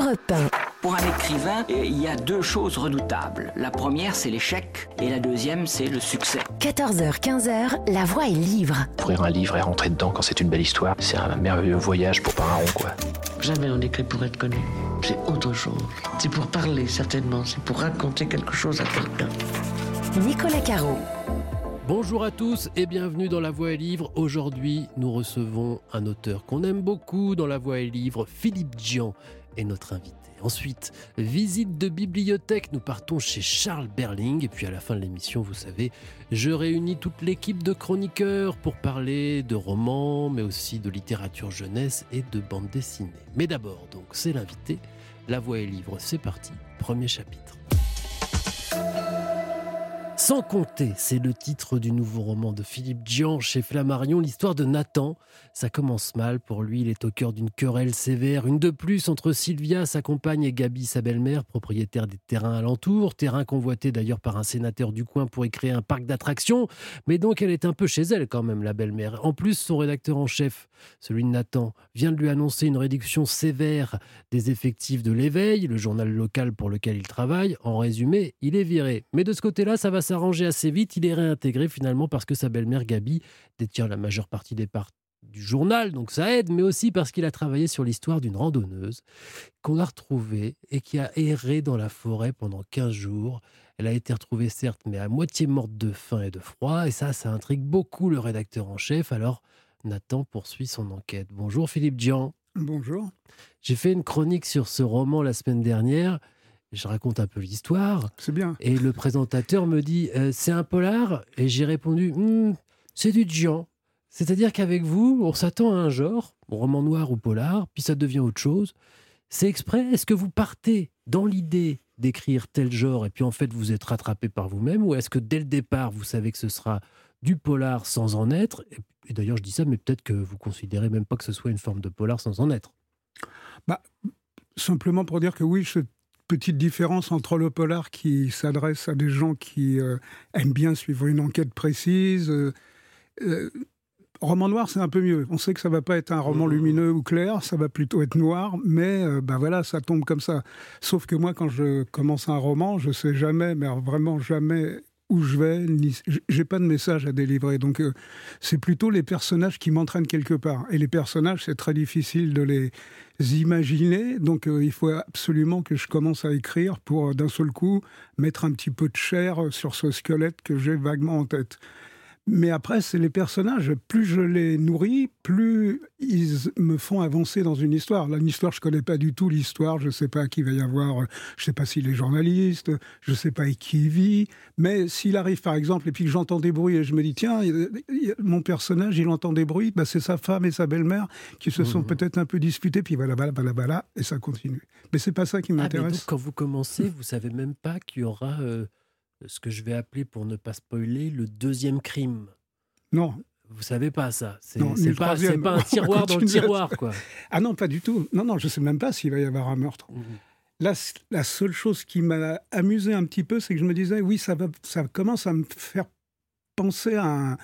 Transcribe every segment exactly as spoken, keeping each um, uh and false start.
Europe un. Pour un écrivain, il y a deux choses redoutables. La première, c'est l'échec, et la deuxième, c'est le succès. quatorze heures quinze, La Voix est livre. Ouvrir un livre et rentrer dedans quand c'est une belle histoire, c'est un merveilleux voyage pour pas un rond, quoi. Jamais on écrit pour être connu. C'est autre chose. C'est pour parler, certainement. C'est pour raconter quelque chose à quelqu'un. Nicolas Caro. Bonjour à tous et bienvenue dans La Voix est livre. Aujourd'hui, nous recevons un auteur qu'on aime beaucoup dans La Voix est livre, Philippe Djian est notre invité. Ensuite, visite de bibliothèque, nous partons chez Charles Berling. Et puis à la fin de l'émission, vous savez, je réunis toute l'équipe de chroniqueurs pour parler de romans, mais aussi de littérature jeunesse et de bande dessinée. Mais d'abord, donc, c'est l'invité. La Voix est livre, c'est parti. Premier chapitre. Sans compter, c'est le titre du nouveau roman de Philippe Djian chez Flammarion, l'histoire de Nathan. Ça commence mal pour lui, il est au cœur d'une querelle sévère, une de plus entre Sylvia, sa compagne, et Gabi, sa belle-mère, propriétaire des terrains alentours, terrain convoité d'ailleurs par un sénateur du coin pour y créer un parc d'attractions, mais donc elle est un peu chez elle quand même, la belle-mère. En plus, son rédacteur en chef, celui de Nathan, vient de lui annoncer une réduction sévère des effectifs de l'Éveil, le journal local pour lequel il travaille. En résumé, il est viré. Mais de ce côté-là, ça va s'arranger assez vite, il est réintégré finalement parce que sa belle-mère Gabi détient la majeure partie des parts du journal, donc ça aide, mais aussi parce qu'il a travaillé sur l'histoire d'une randonneuse qu'on a retrouvée et qui a erré dans la forêt pendant quinze jours. Elle a été retrouvée certes, mais à moitié morte de faim et de froid, et ça, ça intrigue beaucoup le rédacteur en chef. Alors Nathan poursuit son enquête. Bonjour Philippe Djian. Bonjour. J'ai fait une chronique sur ce roman la semaine dernière. Je raconte un peu l'histoire. C'est bien. Et le présentateur me dit euh, « c'est un polar ?» Et j'ai répondu hm, « c'est du Djian ». C'est-à-dire qu'avec vous, on s'attend à un genre, roman noir ou polar, puis ça devient autre chose. C'est exprès? Est-ce que vous partez dans l'idée d'écrire tel genre et puis en fait vous êtes rattrapé par vous-même, ou est-ce que dès le départ vous savez que ce sera du polar sans en être? Et, et d'ailleurs je dis ça, mais peut-être que vous considérez même pas que ce soit une forme de polar sans en être. Bah, simplement pour dire que oui, je... petite différence entre le polar qui s'adresse à des gens qui euh, aiment bien suivre une enquête précise. Euh, euh, roman noir, c'est un peu mieux. On sait que ça ne va pas être un roman lumineux ou clair, ça va plutôt être noir, mais euh, ben voilà, ça tombe comme ça. Sauf que moi, quand je commence un roman, je ne sais jamais, mais vraiment jamais où je vais, ni... j'ai pas de message à délivrer. Donc euh, c'est plutôt les personnages qui m'entraînent quelque part. Et les personnages, c'est très difficile de les imaginer. Donc euh, il faut absolument que je commence à écrire pour euh, d'un seul coup mettre un petit peu de chair sur ce squelette que j'ai vaguement en tête. Mais après, c'est les personnages. Plus je les nourris, plus ils me font avancer dans une histoire. Là, une histoire, je ne connais pas du tout l'histoire. Je ne sais pas qui va y avoir. Je ne sais pas s'il est journaliste. Je ne sais pas avec qui il vit. Mais s'il arrive, par exemple, et puis que j'entends des bruits et je me dis, tiens, mon personnage, il entend des bruits. Bah, c'est sa femme et sa belle-mère qui se sont mmh. peut-être un peu disputés. Puis voilà, voilà, voilà, voilà. Et ça continue. Mais ce n'est pas ça qui m'intéresse. Ah, mais donc, quand vous commencez, vous ne savez même pas qu'il y aura... Euh... ce que je vais appeler, pour ne pas spoiler, le deuxième crime. Non. Vous savez pas ça. C'est, non, c'est, pas, c'est pas un tiroir dans le tiroir, quoi. Ah non, pas du tout. Non, non, je sais même pas s'il va y avoir un meurtre. Mmh. Là, la seule chose qui m'a amusé un petit peu, c'est que je me disais, oui, ça, va, ça commence à me faire penser à un,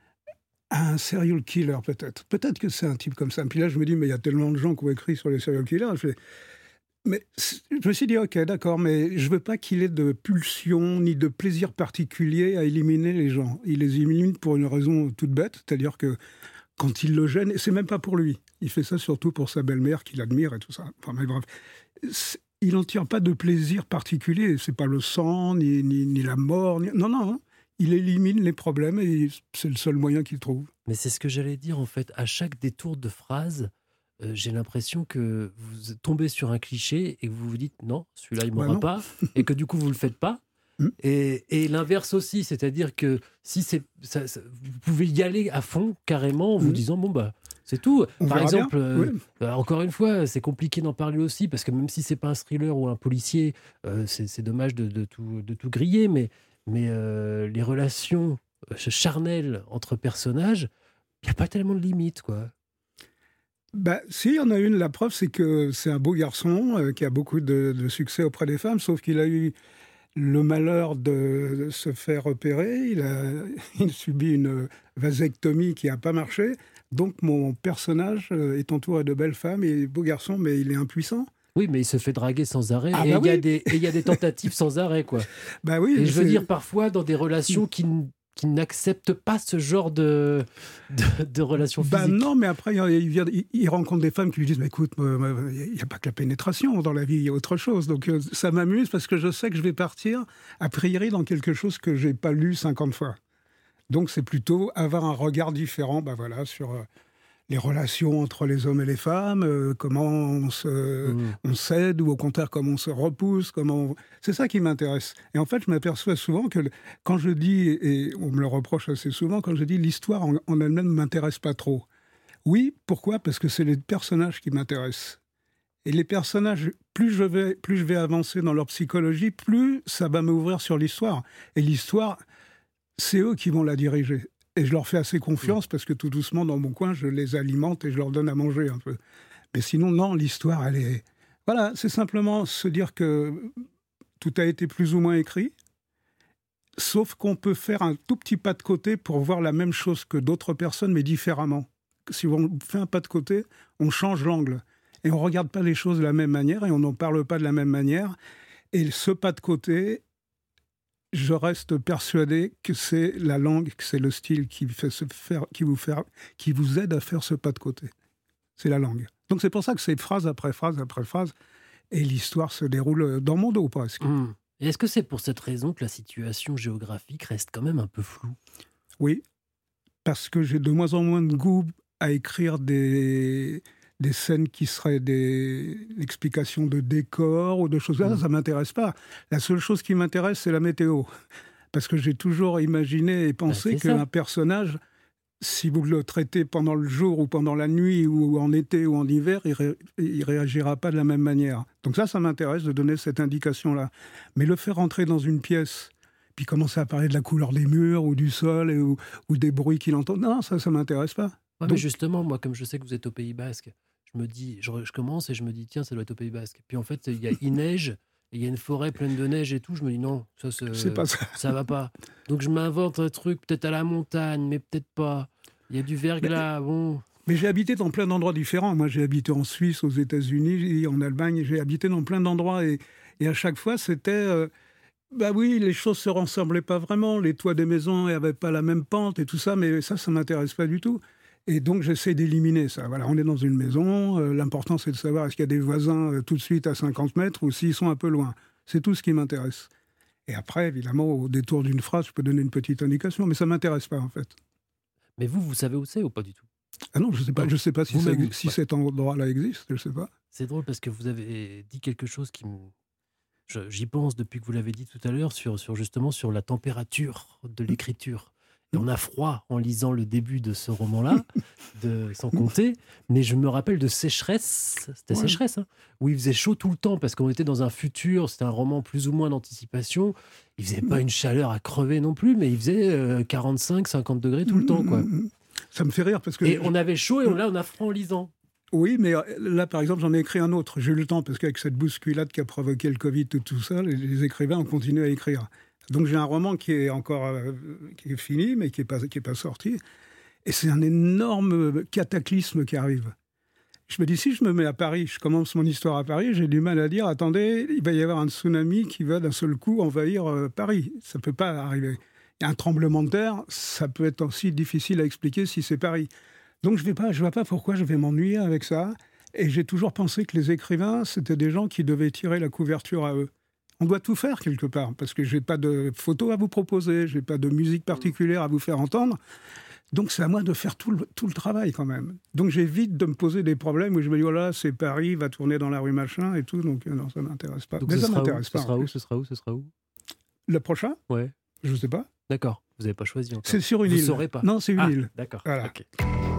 à un serial killer, peut-être. Peut-être que c'est un type comme ça. Puis là, je me dis, mais il y a tellement de gens qui ont écrit sur les serial killers. Je fais... Mais je me suis dit, ok, d'accord, mais je ne veux pas qu'il ait de pulsion ni de plaisir particulier à éliminer les gens. Il les élimine pour une raison toute bête, c'est-à-dire que quand il le gêne, et c'est même pas pour lui, il fait ça surtout pour sa belle-mère qu'il admire et tout ça. Enfin, mais bref, il n'en tire pas de plaisir particulier, c'est pas le sang, ni, ni, ni la mort, ni... non, non, il élimine les problèmes et c'est le seul moyen qu'il trouve. Mais c'est ce que j'allais dire en fait, à chaque détour de phrase, Euh, j'ai l'impression que vous tombez sur un cliché et que vous vous dites non, celui-là il ne m'aura bah pas, et que du coup vous ne le faites pas. Mm. Et, et l'inverse aussi, c'est-à-dire que si c'est, ça, ça, vous pouvez y aller à fond carrément en vous mm. disant bon bah c'est tout. On Par exemple, euh, oui. euh, encore une fois, c'est compliqué d'en parler aussi parce que même si c'est pas un thriller ou un policier, euh, c'est, c'est dommage de, de, tout, de tout griller, mais, mais euh, les relations charnelles entre personnages, il n'y a pas tellement de limites, quoi. Bah, si, il y en a une. La preuve, c'est que c'est un beau garçon euh, qui a beaucoup de, de succès auprès des femmes, sauf qu'il a eu le malheur de, de se faire opérer. Il a, il subit une vasectomie qui n'a pas marché. Donc, mon personnage est entouré de belles femmes et beau garçon, mais il est impuissant. Oui, mais il se fait draguer sans arrêt. Ah et bah il y a oui. des et il y a des tentatives sans arrêt, quoi. Bah oui, Et je veux c'est- dire, parfois, dans des relations qui, n- qui n'acceptent pas ce genre de, de, de relations Bah physiques. non, mais après, il, vient- il- il rencontre des femmes qui lui disent mais écoute, euh, il n'y a pas que la pénétration dans la vie, il y a autre chose. Donc euh, ça m'amuse parce que je sais que je vais partir, a priori, dans quelque chose que je n'ai pas lu cinquante fois. Donc c'est plutôt avoir un regard différent bah voilà, sur euh, les relations entre les hommes et les femmes, euh, comment on, se, Mmh. on s'aide ou au contraire comment on se repousse. Comment on- C'est ça qui m'intéresse. Et en fait, je m'aperçois souvent que le- quand je dis, et on me le reproche assez souvent, quand je dis l'histoire en, en elle-même ne m'intéresse pas trop. Oui, pourquoi ? Parce que c'est les personnages qui m'intéressent. Et les personnages, plus je vais, plus je vais avancer dans leur psychologie, plus ça va m'ouvrir sur l'histoire. Et l'histoire, c'est eux qui vont la diriger. Et je leur fais assez confiance parce que tout doucement, dans mon coin, je les alimente et je leur donne à manger un peu. Mais sinon, non, l'histoire, elle est... Voilà, c'est simplement se dire que tout a été plus ou moins écrit, sauf qu'on peut faire un tout petit pas de côté pour voir la même chose que d'autres personnes, mais différemment. Si on fait un pas de côté, on change l'angle. Et on ne regarde pas les choses de la même manière et on n'en parle pas de la même manière. Et ce pas de côté, je reste persuadé que c'est la langue, que c'est le style qui, fait se faire, qui, vous faire, qui vous aide à faire ce pas de côté. C'est la langue. Donc c'est pour ça que c'est phrase après phrase après phrase. Et l'histoire se déroule dans mon dos presque. Mmh. Et est-ce que c'est pour cette raison que la situation géographique reste quand même un peu floue ? Oui, parce que j'ai de moins en moins de goût à écrire des, des scènes qui seraient des explications de décors ou de choses comme ça. Mmh. Ça ne m'intéresse pas. La seule chose qui m'intéresse, c'est la météo. Parce que j'ai toujours imaginé et pensé Bah, c'est ça. qu'un personnage, si vous le traitez pendant le jour ou pendant la nuit ou en été ou en hiver, il ne réagira pas de la même manière. Donc ça, ça m'intéresse de donner cette indication-là. Mais le faire entrer dans une pièce, puis commencer à parler de la couleur des murs ou du sol et, ou, ou des bruits qu'il entend, non, ça, ça ne m'intéresse pas. Ouais, Donc- mais justement, moi, comme je sais que vous êtes au Pays Basque, je me dis, je, re- je commence et je me dis, tiens, ça doit être au Pays Basque. Puis en fait, il y a il neige, et il y a une forêt pleine de neige et tout. Je me dis, non, ça, c'est, C'est pas ça. ça va pas. Donc je m'invente un truc, peut-être à la montagne, mais peut-être pas. Il y a du verglas, bon. Mais j'ai habité dans plein d'endroits différents. Moi, j'ai habité en Suisse, aux États-Unis, en Allemagne. J'ai habité dans plein d'endroits. Et, et à chaque fois, c'était... euh, bah oui, les choses se ressemblaient pas vraiment. Les toits des maisons n'avaient pas la même pente et tout ça. Mais ça, ça m'intéresse pas du tout. Et donc, j'essaie d'éliminer ça. Voilà, on est dans une maison. euh, l'important, c'est de savoir est-ce qu'il y a des voisins euh, tout de suite à cinquante mètres ou s'ils sont un peu loin. C'est tout ce qui m'intéresse. Et après, évidemment, au détour d'une phrase, je peux donner une petite indication. Mais ça m'intéresse pas, en fait. Mais vous, vous savez où c'est ou pas du tout ? Ah non, je sais pas, je sais pas si, ça, Vous-même, exi- si ouais. cet endroit-là existe, je sais pas. C'est drôle parce que vous avez dit quelque chose qui me... je- j'y pense depuis que vous l'avez dit tout à l'heure, sur, sur justement sur la température de l'écriture. Et on a froid en lisant le début de ce roman-là, de Sans compter, mais je me rappelle de Sécheresse, c'était Ouais. Sécheresse, hein, où il faisait chaud tout le temps, parce qu'on était dans un futur, c'était un roman plus ou moins d'anticipation, il faisait pas une chaleur à crever non plus, mais il faisait euh, quarante-cinq cinquante degrés tout le temps, quoi. Ça me fait rire parce que... Et on avait chaud et on- là on a froid en lisant. Oui, mais là, par exemple, j'en ai écrit un autre. J'ai eu le temps, parce qu'avec cette bousculade qui a provoqué le Covid, tout, tout ça, les, les écrivains ont continué à écrire. Donc j'ai un roman qui est encore euh, qui est fini, mais qui n'est pas, qui est pas sorti. Et c'est un énorme cataclysme qui arrive. Je me dis, si je me mets à Paris, je commence mon histoire à Paris, j'ai du mal à dire, attendez, il va y avoir un tsunami qui va d'un seul coup envahir euh, Paris. Ça ne peut pas arriver. Il y a un tremblement de terre, ça peut être aussi difficile à expliquer si c'est Paris. Donc je ne vois pas pourquoi je vais m'ennuyer avec ça. Et j'ai toujours pensé que les écrivains, c'était des gens qui devaient tirer la couverture à eux. On doit tout faire quelque part, parce que je n'ai pas de photos à vous proposer, je n'ai pas de musique particulière à vous faire entendre. Donc c'est à moi de faire tout le, tout le travail quand même. Donc j'évite de me poser des problèmes où je me dis, voilà, c'est Paris, va tourner dans la rue machin et tout. Donc euh, non, ça ne m'intéresse pas. Donc Mais ce ça sera, où, m'intéresse ce pas. sera en où, plus. ce sera où, ce sera où Le prochain, Ouais, je ne sais pas. d'accord, vous n'avez pas choisi encore. C'est sur une Vous île. saurez pas. Non, c'est une Ah, île. d'accord, Voilà. ok.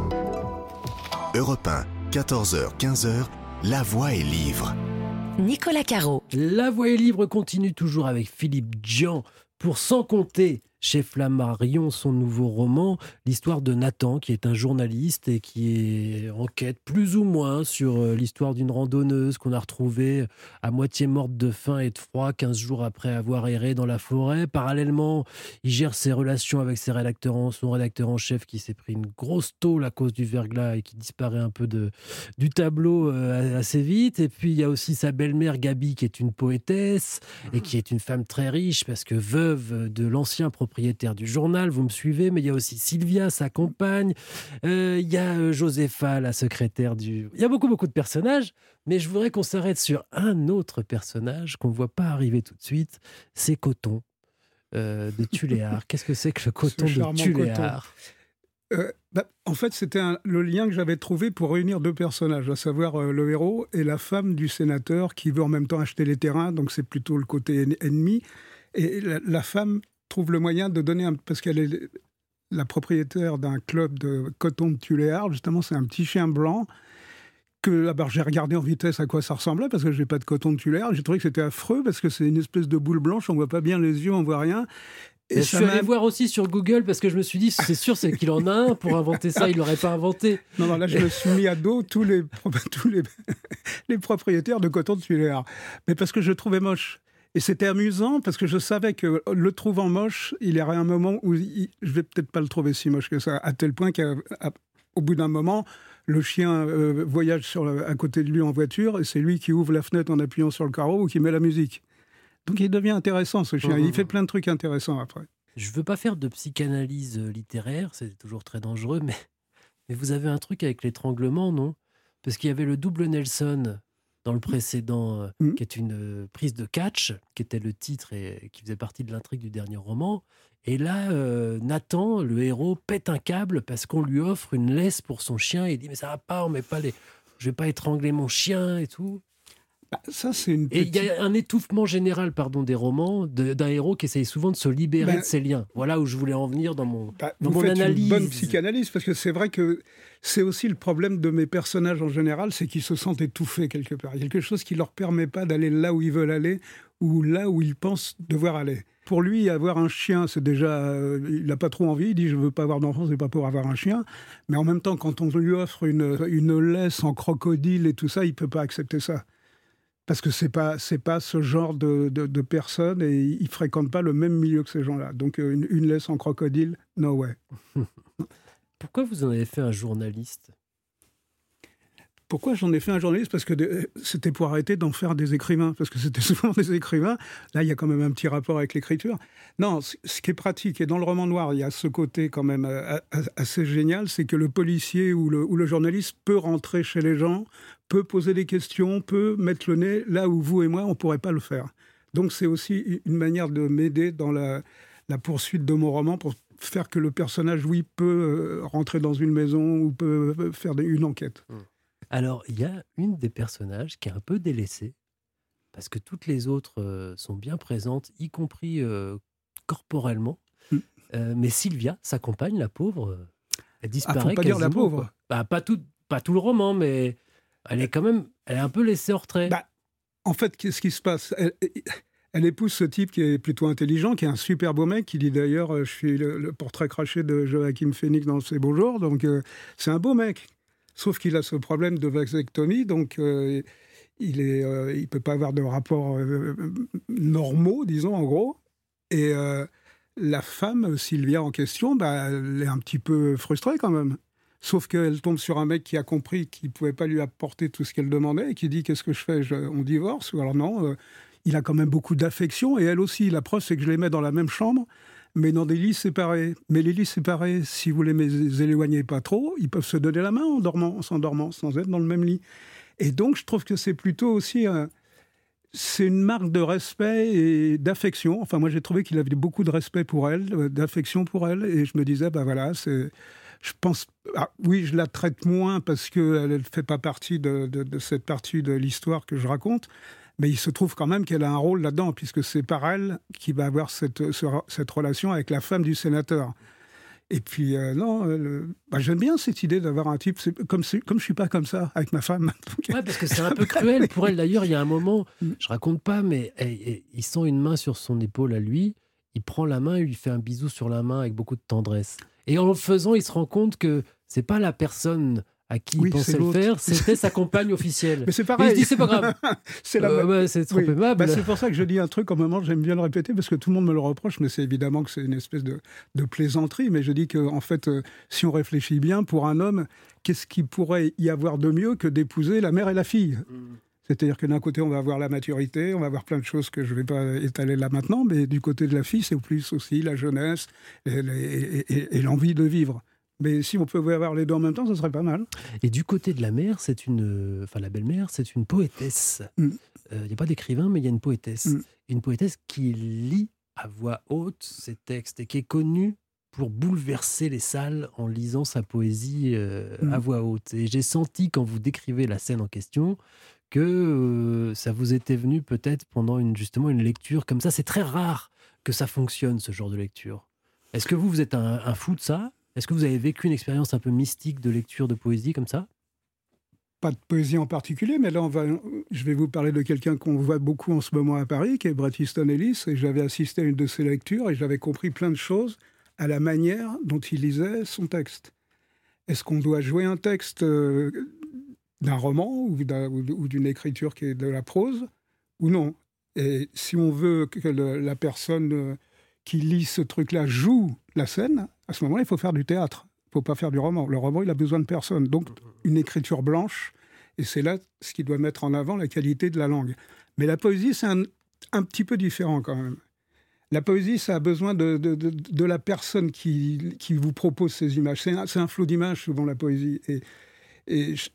Europe un, quatorze heures quinze, La Voix est livre. Nicolas Caro. La Voix est libre continue toujours avec Philippe Djian pour Sans compter. chez Flammarion son nouveau roman, l'histoire de Nathan, qui est un journaliste et qui est enquête plus ou moins sur l'histoire d'une randonneuse qu'on a retrouvée à moitié morte de faim et de froid quinze jours après avoir erré dans la forêt. Parallèlement, il gère ses relations avec ses rédacteurs en, son rédacteur en chef qui s'est pris une grosse tôle à cause du verglas et qui disparaît un peu de, du tableau euh, assez vite. Et puis il y a aussi sa belle-mère Gabi qui est une poétesse et qui est une femme très riche parce que veuve de l'ancien propriétaire du journal, vous me suivez, mais il y a aussi Sylvia, sa compagne, euh, il y a euh, Josépha, la secrétaire du... Il y a beaucoup, beaucoup de personnages, mais je voudrais qu'on s'arrête sur un autre personnage qu'on ne voit pas arriver tout de suite, c'est Coton, euh, de Tuléar. Qu'est-ce que c'est que le Coton de Tuléar ? Euh, bah, en fait, c'était un, le lien que j'avais trouvé pour réunir deux personnages, à savoir euh, le héros et la femme du sénateur qui veut en même temps acheter les terrains, donc c'est plutôt le côté en, ennemi. Et la, la femme trouve le moyen de donner, un, parce qu'elle est la propriétaire d'un club de coton de Tuléar, justement, c'est un petit chien blanc, que là, bah, j'ai regardé en vitesse à quoi ça ressemblait, parce que je n'ai pas de coton de Tuléar, j'ai trouvé que c'était affreux, parce que c'est une espèce de boule blanche, on ne voit pas bien les yeux, on ne voit rien. Et je suis allé voir aussi sur Google parce que je me suis dit, c'est sûr, c'est qu'il en a un. Pour inventer ça, il ne l'aurait pas inventé. Non, non, là, je me suis mis à dos tous les, tous les, les propriétaires de coton de Tuléar. Mais parce que je le trouvais moche. Et c'était amusant parce que je savais que le trouvant moche, il y aurait un moment où il, je ne vais peut-être pas le trouver si moche que ça, à tel point qu'au bout d'un moment, le chien euh, voyage sur la, à côté de lui en voiture et c'est lui qui ouvre la fenêtre en appuyant sur le carreau ou qui met la musique. Donc il devient intéressant, ce chien. Il fait plein de trucs intéressants après. Je ne veux pas faire de psychanalyse littéraire, c'est toujours très dangereux, mais, mais vous avez un truc avec l'étranglement, non ? Parce qu'il y avait le double Nelson dans le précédent, mmh. qui est une prise de catch, qui était le titre et qui faisait partie de l'intrigue du dernier roman. Et là, euh, Nathan, le héros, pète un câble parce qu'on lui offre une laisse pour son chien. Et il dit, mais ça va pas, on met pas les... je vais pas étrangler mon chien et tout. Bah, ça, c'est une petite... Et il y a un étouffement général pardon, des romans de, d'un héros qui essaye souvent de se libérer bah, de ses liens. Voilà où je voulais en venir dans mon, bah, dans vous mon faites analyse. Une bonne psychanalyse, parce que c'est vrai que c'est aussi le problème de mes personnages en général, c'est qu'ils se sentent étouffés quelque part. Il y a quelque chose qui ne leur permet pas d'aller là où ils veulent aller ou là où ils pensent devoir aller. Pour lui, avoir un chien, c'est déjà... Euh, il n'a pas trop envie, il dit « je ne veux pas avoir d'enfant, c'est pas pour avoir un chien ». Mais en même temps, quand on lui offre une, une laisse en crocodile et tout ça, il ne peut pas accepter ça. Parce que ce n'est pas, c'est pas ce genre de, de, de personnes et ils ne fréquentent pas le même milieu que ces gens-là. Donc une, une laisse en crocodile, no way. Pourquoi vous en avez fait un journaliste ? Pourquoi j'en ai fait un journaliste ? Parce que de, c'était pour arrêter d'en faire des écrivains. Parce que c'était souvent des écrivains. Là, il y a quand même un petit rapport avec l'écriture. Non, c- ce qui est pratique, et dans le roman noir, il y a ce côté quand même euh, assez génial, c'est que le policier ou le, ou le journaliste peut rentrer chez les gens, peut poser des questions, peut mettre le nez là où vous et moi, on ne pourrait pas le faire. Donc c'est aussi une manière de m'aider dans la, la poursuite de mon roman pour faire que le personnage, oui, peut rentrer dans une maison ou peut faire une enquête. Mmh. Alors, il y a une des personnages qui est un peu délaissée, parce que toutes les autres euh, sont bien présentes, y compris euh, corporellement. Mm. Euh, mais Sylvia, sa compagne, la pauvre, euh, elle disparaît. Ah, faut pas dire la pauvre. Bah, pas, tout, pas tout le roman, mais elle est quand même elle est un peu laissée hors trait. Bah, en fait, qu'est-ce qui se passe ? elle, elle épouse ce type qui est plutôt intelligent, qui est un super beau mec, qui dit d'ailleurs, euh, je suis le, le portrait craché de Joachim Phoenix dans Ses beaux jours, donc euh, c'est un beau mec. Sauf qu'il a ce problème de vasectomie, donc euh, il ne euh, il peut pas avoir de rapports euh, normaux, disons, en gros. Et euh, la femme, Sylvia en question, bah, elle est un petit peu frustrée quand même. Sauf qu'elle tombe sur un mec qui a compris qu'il ne pouvait pas lui apporter tout ce qu'elle demandait et qui dit « qu'est-ce que je fais je, On divorce ?» Ou alors non, euh, il a quand même beaucoup d'affection, et elle aussi. La preuve, c'est que je les mets dans la même chambre, mais dans des lits séparés. Mais les lits séparés, si vous les éloignez pas trop, ils peuvent se donner la main en dormant, en s'endormant, sans être dans le même lit. Et donc, je trouve que c'est plutôt aussi... Un, c'est une marque de respect et d'affection. Enfin, moi, j'ai trouvé qu'il avait beaucoup de respect pour elle, d'affection pour elle. Et je me disais, ben voilà, c'est... Je pense... Ah, oui, je la traite moins parce qu'elle ne fait pas partie de, de, de cette partie de l'histoire que je raconte. Mais il se trouve quand même qu'elle a un rôle là-dedans, puisque c'est par elle qui va avoir cette, ce, cette relation avec la femme du sénateur. Et puis, euh, non, euh, bah, j'aime bien cette idée d'avoir un type, c'est, comme, c'est, comme je ne suis pas comme ça avec ma femme. Oui, parce que c'est un peu cruel pour elle. D'ailleurs, il y a un moment, je ne raconte pas, mais elle, elle, il sent une main sur son épaule à lui, il prend la main et lui fait un bisou sur la main avec beaucoup de tendresse. Et en le faisant, il se rend compte que c'est pas la personne à qui Oui, il pensait c'est le l'autre. faire, c'était sa compagne officielle. Mais c'est Et pareil. il se dit, c'est pas grave. c'est la Euh, même- ouais, c'est trop Oui. aimable. Bah, c'est pour ça que je dis un truc, en moment, j'aime bien le répéter, parce que tout le monde me le reproche, mais c'est évidemment que c'est une espèce de, de plaisanterie. Mais je dis que, en fait, euh, si on réfléchit bien, pour un homme, qu'est-ce qu'il pourrait y avoir de mieux que d'épouser la mère et la fille ? C'est-à-dire que d'un côté, on va avoir la maturité, on va avoir plein de choses que je ne vais pas étaler là maintenant, mais du côté de la fille, c'est plus aussi la jeunesse et, et- et- et l'envie de vivre. Mais si on pouvait avoir les deux en même temps, ça serait pas mal. Et du côté de la mère, c'est une, enfin la belle-mère, c'est une poétesse. Il Mm. n'y a pas d'écrivain, mais il y a une poétesse. Mm. Une poétesse qui lit à voix haute ses textes et qui est connue pour bouleverser les salles en lisant sa poésie euh, Mm. à voix haute. Et j'ai senti, quand vous décrivez la scène en question, que euh, ça vous était venu peut-être pendant une, justement une lecture comme ça. C'est très rare que ça fonctionne, ce genre de lecture. Est-ce que vous, vous êtes un, un fou de ça ? Est-ce que vous avez vécu une expérience un peu mystique de lecture de poésie comme ça ? Pas de poésie en particulier, mais là, on va, je vais vous parler de quelqu'un qu'on voit beaucoup en ce moment à Paris, qui est Bret Easton Ellis, et j'avais assisté à une de ses lectures, et j'avais compris plein de choses à la manière dont il lisait son texte. Est-ce qu'on doit jouer un texte euh, d'un roman ou, d'un, ou d'une écriture qui est de la prose, ou non ? Et si on veut que le, la personne euh, qui lit ce truc-là joue la scène, à ce moment-là, il faut faire du théâtre. Il ne faut pas faire du roman. Le roman, il a besoin de personne. Donc, une écriture blanche, et c'est là ce qui doit mettre en avant la qualité de la langue. Mais la poésie, c'est un, un petit peu différent quand même. La poésie, ça a besoin de, de, de, de la personne qui, qui vous propose ces images. C'est un, c'est un flot d'images, souvent, la poésie. Et, et je,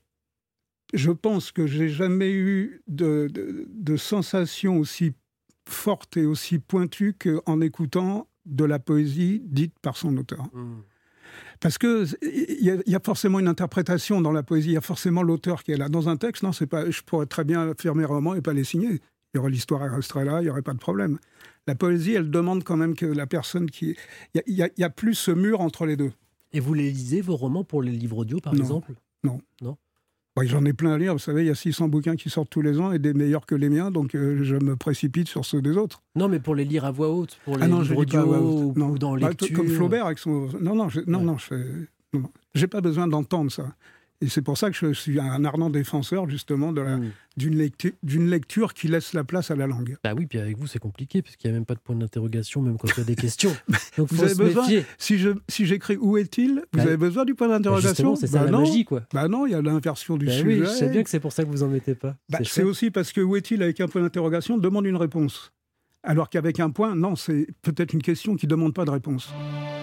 je pense que je n'ai jamais eu de, de, de sensation aussi forte et aussi pointue qu'en écoutant de la poésie dite par son auteur. Mmh. Parce qu'il y, y a forcément une interprétation dans la poésie, il y a forcément l'auteur qui est là. Dans un texte, non, c'est pas, je pourrais très bien faire mes romans et pas les signer. Il y aurait l'histoire, elle resterait là, il n'y aurait pas de problème. La poésie, elle demande quand même que la personne qui... Il y, y, y a plus ce mur entre les deux. Et vous les lisez, vos romans, pour les livres audio, par non. exemple ? Non. Non. Bon, j'en ai plein à lire, vous savez, il y a six cents bouquins qui sortent tous les ans et des meilleurs que les miens, donc euh, je me précipite sur ceux des autres. Non, mais pour les lire à voix haute, pour les ah non, livres je lis audio pas à voix haute. Non. ou dans bah, lecture. Comme Flaubert avec son... Non, non, je... non, ouais. non, je fais... non, non. J'ai pas besoin d'entendre ça. Et c'est pour ça que je suis un ardent défenseur, justement, de la... mmh. d'une, lecture... d'une lecture qui laisse la place à la langue. Bah oui, puis avec vous, c'est compliqué, parce qu'il n'y a même pas de point d'interrogation, même quand il y a des questions. Donc, vous faut avez se besoin, méfier. si, je, si j'écris « Où est-il ?», vous bah, avez besoin du point d'interrogation. Bah c'est ça bah la non. magie, quoi. Bah non, il y a l'inversion du bah sujet. Oui, je sais bien que c'est pour ça que vous en mettez pas. Bah, c'est, c'est aussi parce que « Où est-il ?» avec un point d'interrogation demande une réponse. Alors qu'avec un point, non, c'est peut-être une question qui ne demande pas de réponse.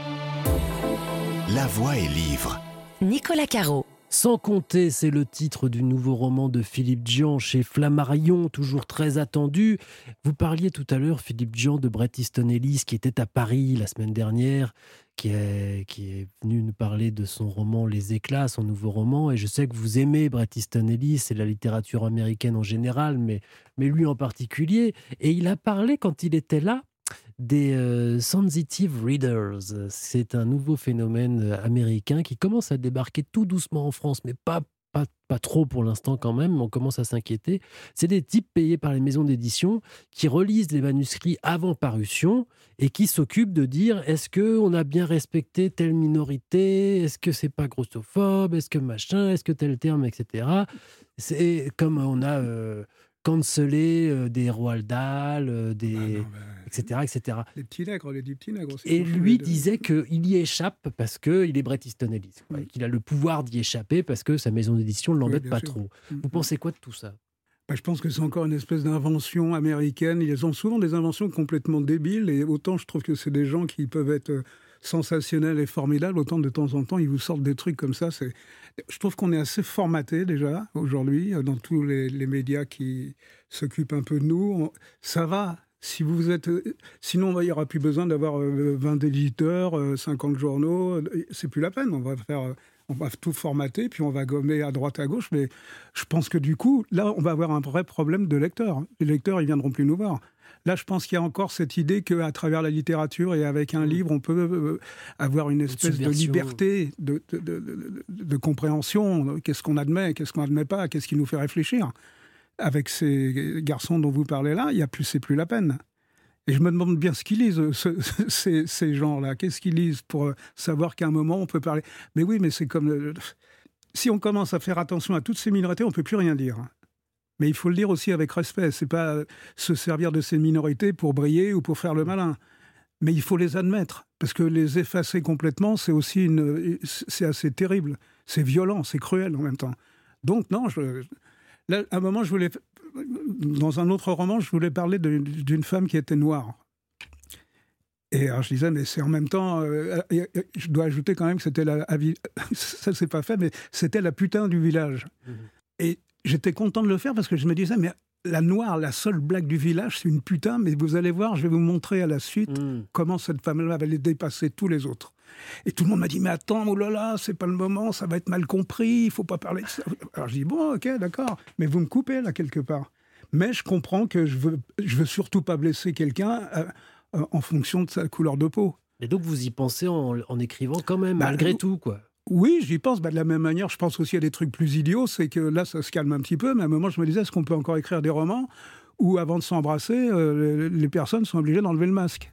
La voix est livre. Nicolas Caro. Sans compter, c'est le titre du nouveau roman de Philippe Djian chez Flammarion, toujours très attendu. Vous parliez tout à l'heure, Philippe Djian, de Bret Easton Ellis, qui était à Paris la semaine dernière, qui est, qui est venu nous parler de son roman Les Éclats, son nouveau roman. Et je sais que vous aimez Bret Easton Ellis et la littérature américaine en général, mais, mais lui en particulier. Et il a parlé, quand il était là, des euh, sensitive readers. C'est un nouveau phénomène américain qui commence à débarquer tout doucement en France, mais pas, pas, pas trop pour l'instant quand même, on commence à s'inquiéter. C'est des types payés par les maisons d'édition qui relisent les manuscrits avant parution et qui s'occupent de dire est-ce qu'on a bien respecté telle minorité, est-ce que c'est pas grossophobe, est-ce que machin, est-ce que tel terme, et cetera. C'est comme on a... Euh, canceller euh, des Roald Dahl, euh, des... Ah non, bah, et cetera, et cetera. Les petits nègres, les petits nègres. Et lui disait qu'il y échappe parce qu'il est Bret Easton Ellis, quoi, mmh. qu'il a le pouvoir d'y échapper parce que sa maison d'édition ne l'embête oui, pas sûr. trop. Mmh. Vous pensez quoi de tout ça ? Bah, je pense que c'est encore une espèce d'invention américaine. Ils ont souvent des inventions complètement débiles et autant je trouve que c'est des gens qui peuvent être sensationnels et formidables, autant de temps en temps ils vous sortent des trucs comme ça. C'est... Je trouve qu'on est assez formaté déjà aujourd'hui dans tous les, les médias qui s'occupent un peu de nous. On... Ça va. Si vous êtes, sinon il n'y aura plus besoin d'avoir vingt éditeurs, cinquante journaux. C'est plus la peine. On va faire, on va tout formater, puis on va gommer à droite à gauche. Mais je pense que du coup, là, on va avoir un vrai problème de lecteurs. Les lecteurs, ils viendront plus nous voir. Là, je pense qu'il y a encore cette idée qu'à travers la littérature et avec un livre, on peut avoir une espèce une de liberté de, de, de, de, de compréhension. Qu'est-ce qu'on admet, qu'est-ce qu'on n'admet pas, qu'est-ce qui nous fait réfléchir. Avec ces garçons dont vous parlez là, il y a plus, c'est plus la peine. Et je me demande bien ce qu'ils lisent, ce, ces, ces gens-là. Qu'est-ce qu'ils lisent pour savoir qu'à un moment, on peut parler. Mais oui, mais c'est comme... Le, si on commence à faire attention à toutes ces minorités, on ne peut plus rien dire. Mais il faut le dire aussi avec respect. Ce n'est pas se servir de ces minorités pour briller ou pour faire le malin. Mais il faut les admettre. Parce que les effacer complètement, c'est aussi une, c'est assez terrible. C'est violent, c'est cruel en même temps. Donc, non, je, là, à un moment, je voulais... Dans un autre roman, je voulais parler de, d'une femme qui était noire. Et alors je disais, mais c'est en même temps... Euh, je dois ajouter quand même que c'était la... Ça, c'est pas fait, mais c'était la putain du village. Mmh. Et j'étais content de le faire parce que je me disais, mais la noire, la seule blague du village, c'est une putain, mais vous allez voir, je vais vous montrer à la suite mmh. comment cette femme-là va les dépasser tous les autres. Et tout le monde m'a dit, mais attends, oh là là, c'est pas le moment, ça va être mal compris, il faut pas parler de ça. Alors je dis, bon, ok, d'accord, mais vous me coupez là quelque part. Mais je comprends que je veux, je veux surtout pas blesser quelqu'un euh, euh, en fonction de sa couleur de peau. Et donc vous y pensez en, en écrivant quand même, bah, malgré tout, quoi. Oui, j'y pense. Bah, de la même manière, je pense aussi à des trucs plus idiots, c'est que là, ça se calme un petit peu, mais à un moment, je me disais, est-ce qu'on peut encore écrire des romans où, avant de s'embrasser, euh, les, les personnes sont obligées d'enlever le masque?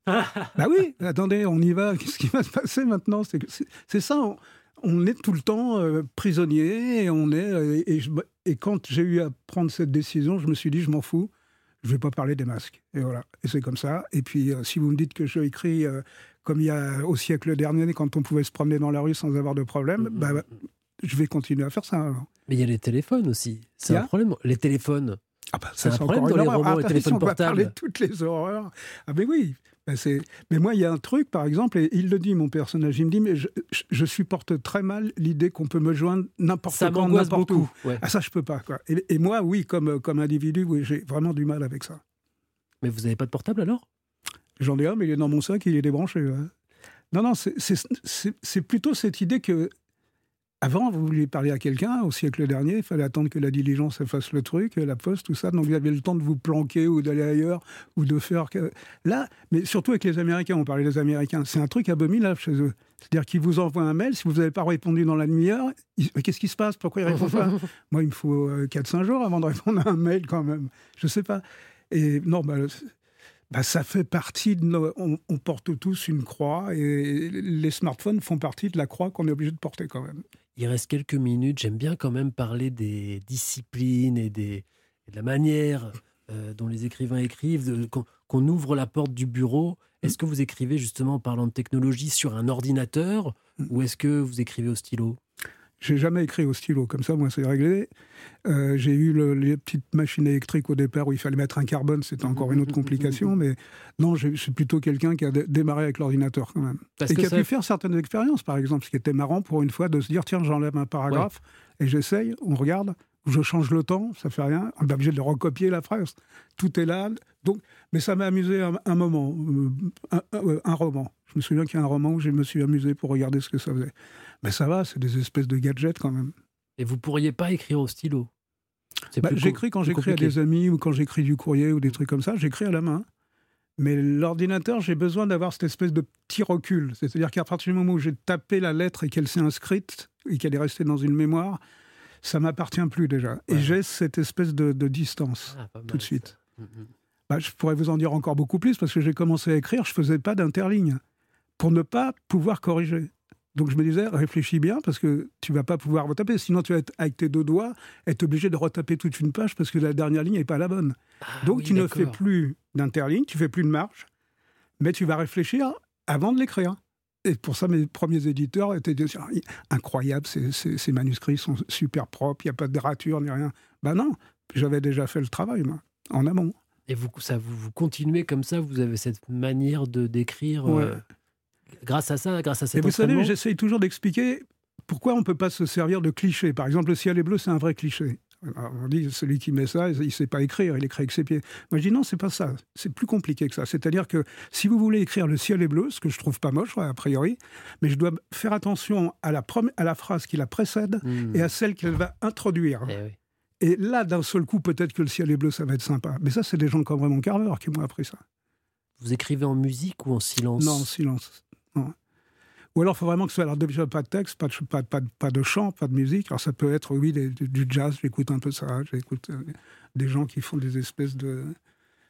Bah oui, attendez, on y va. Qu'est-ce qui va se passer maintenant? C'est, c'est, c'est ça, on, on est tout le temps euh, prisonnier, et, on est, euh, et, je, et quand j'ai eu à prendre cette décision, je me suis dit, je m'en fous, je ne vais pas parler des masques. Et voilà, et c'est comme ça. Et puis, euh, si vous me dites que je écris euh, comme il y a au siècle dernier, quand on pouvait se promener dans la rue sans avoir de problème, mmh. bah, bah, je vais continuer à faire ça. Alors. Mais il y a les téléphones aussi, c'est yeah. un problème. Les téléphones, ah bah, c'est ça, un problème dans les romans, ah, les téléphones on portables. On va parler de toutes les horreurs. Ah mais oui. Ben c'est... Mais moi, il y a un truc, par exemple, et il le dit, mon personnage, il me dit, mais je, je, je supporte très mal l'idée qu'on peut me joindre n'importe ça quand, m'angoisse n'importe beaucoup. où. Ouais. Ah ça, je peux pas, quoi. Et, et moi, oui, comme, comme individu, oui, j'ai vraiment du mal avec ça. Mais vous n'avez pas de portable, alors? J'en ai un, mais il est dans mon sac, il est débranché. Ouais. Non, non, c'est, c'est, c'est, c'est plutôt cette idée que... Avant, vous vouliez parler à quelqu'un, au siècle dernier, il fallait attendre que la diligence fasse le truc, la poste, tout ça, donc vous aviez le temps de vous planquer ou d'aller ailleurs, ou de faire... Que... Là, mais surtout avec les Américains, on parlait des Américains, c'est un truc abominable chez eux. C'est-à-dire qu'ils vous envoient un mail, si vous n'avez pas répondu dans la demi-heure, ils... qu'est-ce qui se passe? Pourquoi ils ne répondent pas? Moi, il me faut quatre à cinq jours avant de répondre à un mail quand même. Je ne sais pas. Et non, bah... Bah, ça fait partie de nos... on, on porte tous une croix et les smartphones font partie de la croix qu'on est obligé de porter quand même. Il reste quelques minutes. J'aime bien quand même parler des disciplines et, des, et de la manière euh, dont les écrivains écrivent, de, qu'on, qu'on ouvre la porte du bureau. Est-ce que vous écrivez justement en parlant de technologie sur un ordinateur mmh. ou est-ce que vous écrivez au stylo? J'ai jamais écrit au stylo, comme ça, moi, c'est réglé. Euh, j'ai eu le, les petites machines électriques au départ où il fallait mettre un carbone, c'était encore une autre complication, mais non, je suis plutôt quelqu'un qui a d- démarré avec l'ordinateur quand même. Parce et qui a ça... pu faire certaines expériences, par exemple, ce qui était marrant pour une fois de se dire, tiens, j'enlève un paragraphe ouais. et j'essaye, on regarde, je change le temps, ça fait rien, on est obligé de recopier la phrase. Tout est là, donc, mais ça m'a amusé un, un moment, un, un, un roman. Je me souviens qu'il y a un roman où je me suis amusé pour regarder ce que ça faisait. Mais ça va, c'est des espèces de gadgets quand même. Et vous pourriez pas écrire au stylo? Bah, j'écris quand j'écris compliqué. à des amis ou quand j'écris du courrier ou des trucs comme ça, j'écris à la main. Mais l'ordinateur, j'ai besoin d'avoir cette espèce de petit recul. C'est-à-dire qu'à partir du moment où j'ai tapé la lettre et qu'elle s'est inscrite et qu'elle est restée dans une mémoire, ça m'appartient plus déjà. Ouais. Et j'ai cette espèce de, de distance ah, tout de suite. Mm-hmm. Bah, je pourrais vous en dire encore beaucoup plus parce que j'ai commencé à écrire, je faisais pas d'interligne pour ne pas pouvoir corriger. Donc je me disais, réfléchis bien, parce que tu ne vas pas pouvoir retaper. Sinon, tu vas être, avec tes deux doigts, être obligé de retaper toute une page parce que la dernière ligne n'est pas la bonne. Ah, Donc oui, tu d'accord. ne fais plus d'interligne, tu ne fais plus de marge, mais tu vas réfléchir avant de l'écrire. Et pour ça, mes premiers éditeurs étaient incroyables, ces, ces, ces manuscrits sont super propres, il n'y a pas de rature ni rien. Ben non, j'avais déjà fait le travail, moi, en amont. Et vous, ça, vous, vous continuez comme ça, vous avez cette manière de d'écrire ouais. euh... Grâce à ça, grâce à cet Et vous entraînement... savez, j'essaye toujours d'expliquer pourquoi on ne peut pas se servir de clichés. Par exemple, le ciel est bleu, c'est un vrai cliché. Alors, on dit, celui qui met ça, il ne sait pas écrire, il écrit avec ses pieds. Moi, je dis non, c'est pas ça. C'est plus compliqué que ça. C'est-à-dire que si vous voulez écrire le ciel est bleu, ce que je trouve pas moche, a priori, mais je dois faire attention à la, prom- à la phrase qui la précède mmh. et à celle qu'elle va introduire. Eh oui. Et là, d'un seul coup, peut-être que le ciel est bleu, ça va être sympa. Mais ça, c'est des gens comme Raymond Carver qui m'ont appris ça. Vous écrivez en musique ou en silence? Non, en silence. Non. Ou alors, il faut vraiment que ce soit... Alors, déjà, pas de texte, pas de, pas, pas, pas de chant, pas de musique. Alors, ça peut être, oui, des, du jazz, j'écoute un peu ça. J'écoute euh, des gens qui font des espèces de...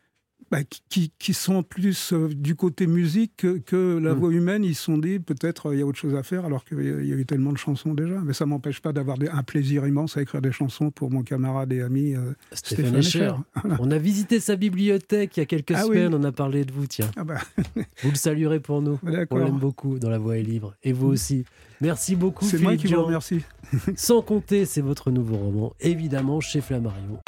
bah, qui, qui sont plus euh, du côté musique que, que la mmh. voix humaine. Ils se sont dit, peut-être, il y a autre chose à faire, alors qu'il y a, y a eu tellement de chansons déjà. Mais ça ne m'empêche pas d'avoir des, un plaisir immense à écrire des chansons pour mon camarade et ami euh, Stéphane, Stéphane Escher. Voilà. On a visité sa bibliothèque il y a quelques ah, semaines, oui. on a parlé de vous, tiens. Ah bah. Vous le saluerez pour nous. On l'aime beaucoup dans La Voix est libre. Et vous aussi. Merci beaucoup, C'est Philippe moi qui Dian. vous remercie. Sans compter, c'est votre nouveau roman, évidemment, chez Flammarion.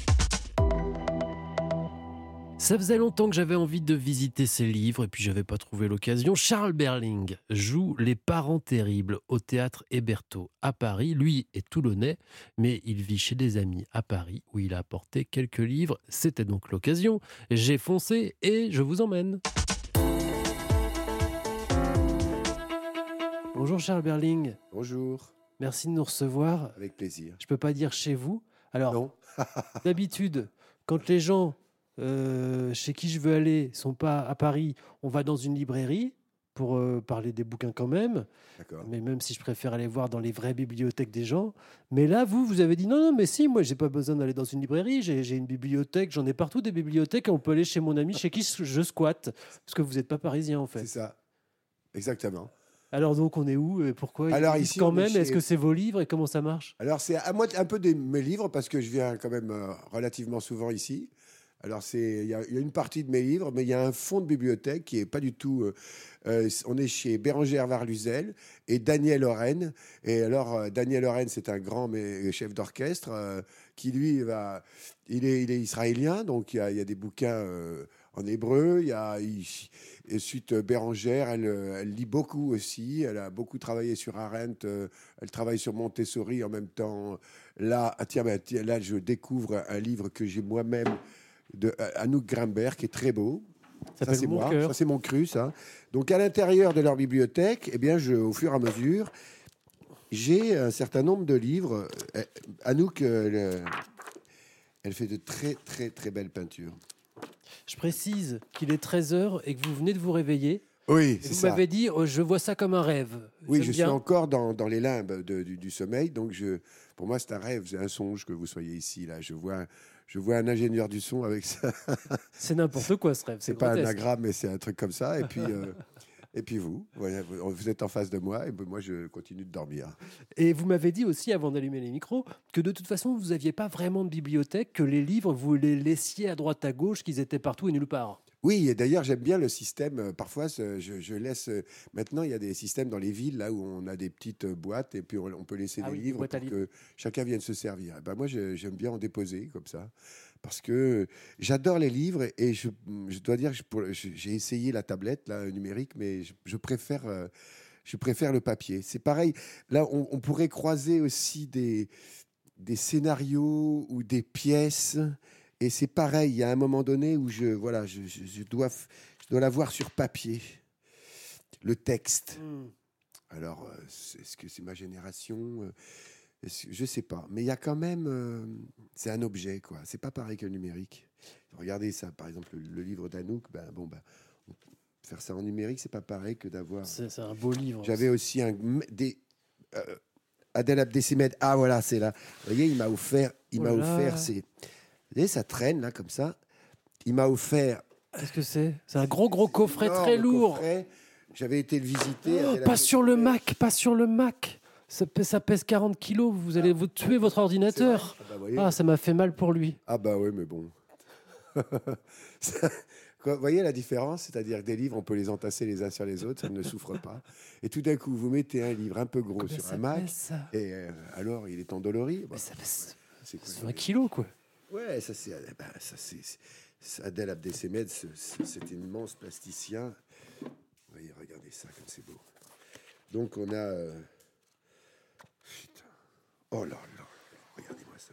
Ça faisait longtemps que j'avais envie de visiter ses livres et puis j'avais pas trouvé l'occasion. Charles Berling joue Les Parents Terribles au théâtre Hébertot à Paris. Lui est toulonnais, mais il vit chez des amis à Paris où il a apporté quelques livres. C'était donc l'occasion. J'ai foncé et je vous emmène. Bonjour Charles Berling. Bonjour. Merci de nous recevoir. Avec plaisir. Je peux pas dire chez vous. Alors, non. D'habitude, quand les gens euh, chez qui je veux aller sont pas à Paris, on va dans une librairie pour euh, parler des bouquins quand même. D'accord. Mais même si je préfère aller voir dans les vraies bibliothèques des gens. Mais là, vous, vous avez dit non, non, mais si, moi, j'ai pas besoin d'aller dans une librairie. J'ai, j'ai une bibliothèque, j'en ai partout des bibliothèques. Et on peut aller chez mon ami chez qui je squatte. Parce que vous n'êtes pas parisien, en fait. C'est ça. Exactement. Alors donc on est où et pourquoi? Alors ici, quand même, chez... est-ce que c'est vos livres et comment ça marche? Alors c'est à moi un peu de mes livres parce que je viens quand même euh, relativement souvent ici. Alors c'est il y, y a une partie de mes livres, mais il y a un fond de bibliothèque qui est pas du tout. Euh, euh, on est chez Bérengère Varluzel et Daniel Oren. Et alors euh, Daniel Oren, c'est un grand mais, chef d'orchestre euh, qui lui va, il est, il est israélien, donc il y a, il y a des bouquins. Euh, En hébreu, il y a il, et suite Bérengère, elle, elle lit beaucoup aussi. Elle a beaucoup travaillé sur Arendt. Euh, elle travaille sur Montessori en même temps. Là, ah, tiens, bah, tiens, là, je découvre un livre que j'ai moi-même de Anouk Grimbert, qui est très beau. Ça, ça c'est moi. Cœur. Ça c'est mon cru, ça. Donc à l'intérieur de leur bibliothèque, eh bien, je, au fur et à mesure, j'ai un certain nombre de livres. Anouk, elle, elle fait de très très très belles peintures. Je précise qu'il est treize heures et que vous venez de vous réveiller. Oui, c'est vous ça. Vous m'avez dit, oh, je vois ça comme un rêve. Oui, J'aime je bien. suis encore dans, dans les limbes de, du, du sommeil. Donc, je, pour moi, c'est un rêve, c'est un songe que vous soyez ici. Là. Je, vois, je vois un ingénieur du son avec ça. C'est n'importe quoi, ce rêve. C'est, c'est pas un anagramme, mais c'est un truc comme ça. Et puis... Euh, Et puis vous, vous êtes en face de moi et moi je continue de dormir. Et vous m'avez dit aussi, avant d'allumer les micros, que de toute façon vous n'aviez pas vraiment de bibliothèque, que les livres vous les laissiez à droite à gauche, qu'ils étaient partout et nulle part. Oui, et d'ailleurs j'aime bien le système. Parfois je, je laisse. Maintenant il y a des systèmes dans les villes là où on a des petites boîtes et puis on peut laisser ah des oui, livres pour livres. que chacun vienne se servir. Et ben moi je, j'aime bien en déposer comme ça. Parce que j'adore les livres et je, je dois dire que je, pour, j'ai essayé la tablette là, numérique, mais je, je, préfère, euh, je préfère le papier. C'est pareil, là on, on pourrait croiser aussi des, des scénarios ou des pièces et c'est pareil, il y a un moment donné où je, voilà, je, je, je, dois, je dois l'avoir sur papier, le texte. Mm. Alors, est-ce que c'est ma génération ? Je sais pas, mais il y a quand même, euh, c'est un objet quoi. C'est pas pareil que le numérique. Regardez ça, par exemple, le, le livre d'Anouk. Ben bon, ben faire ça en numérique, c'est pas pareil que d'avoir. C'est, c'est un beau livre. J'avais aussi un des euh, Adel Abdessemed. Ah voilà, c'est là. Vous voyez, il m'a offert, il oh m'a là. offert. C'est, vous voyez, ça traîne là comme ça. Il m'a offert. Qu'est-ce que c'est ? C'est un gros gros coffret très lourd. Coffret. J'avais été le visiter. Oh, pas sur le Mac, pas sur le Mac. Ça pèse, ça pèse quarante kilos, vous allez vous tuer votre ordinateur. Ah, bah, ah, ça m'a fait mal pour lui. Ah bah oui, mais bon. Vous voyez la différence ? C'est-à-dire que des livres, on peut les entasser les uns sur les autres, ça ne souffre pas. Et tout d'un coup, vous mettez un livre un peu gros Combien sur un Mac, pèse, et euh, alors il est endolori. Bah, ça pèse c'est quoi, c'est vingt kilos, quoi. Ouais, ça c'est, bah, ça, c'est, c'est Adel Abdessemed, c'est, c'est un immense plasticien. Vous voyez, regardez ça, comme c'est beau. Donc on a... Euh, Putain. Oh là là, regardez-moi ça.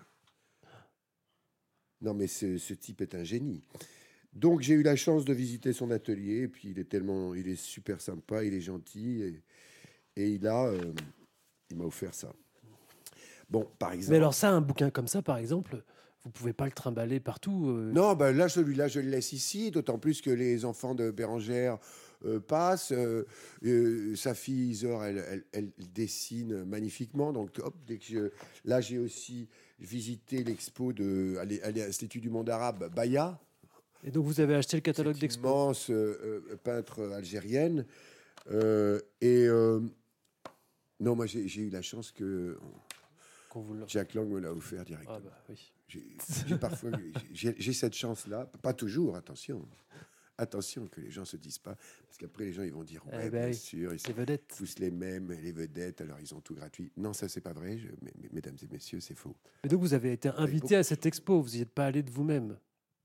Non mais ce, ce type est un génie. Donc j'ai eu la chance de visiter son atelier et puis il est tellement, il est super sympa, il est gentil et, et il a, euh, il m'a offert ça. Bon, par exemple. Mais alors ça, un bouquin comme ça, par exemple, vous pouvez pas le trimballer partout. Euh... Non, ben là celui-là je le laisse ici, d'autant plus que les enfants de Bérengère Euh, passe. Euh, euh, sa fille Isor, elle, elle, elle dessine magnifiquement. Donc, hop, dès que je... là, j'ai aussi visité l'expo de à l'Institut du monde arabe, Baya. Et donc vous avez acheté le catalogue cette d'expo. immense euh, euh, peintre algérienne. Euh, et euh, non, moi j'ai, j'ai eu la chance que Qu'on vous l'a- Jack Lang me l'a offert directement. Ah bah oui. J'ai, j'ai parfois, j'ai, j'ai cette chance-là, pas toujours, attention. Attention que les gens se disent pas, parce qu'après les gens ils vont dire ouais, Eh ben bien oui, sûr, ils les sont vedettes. tous les mêmes, les vedettes, alors ils ont tout gratuit. Non, ça c'est pas vrai, je- mais- mais- mesdames et messieurs, c'est faux. Et donc vous avez été invité beaucoup à de cette expo, vous n'y êtes pas allé de vous-même.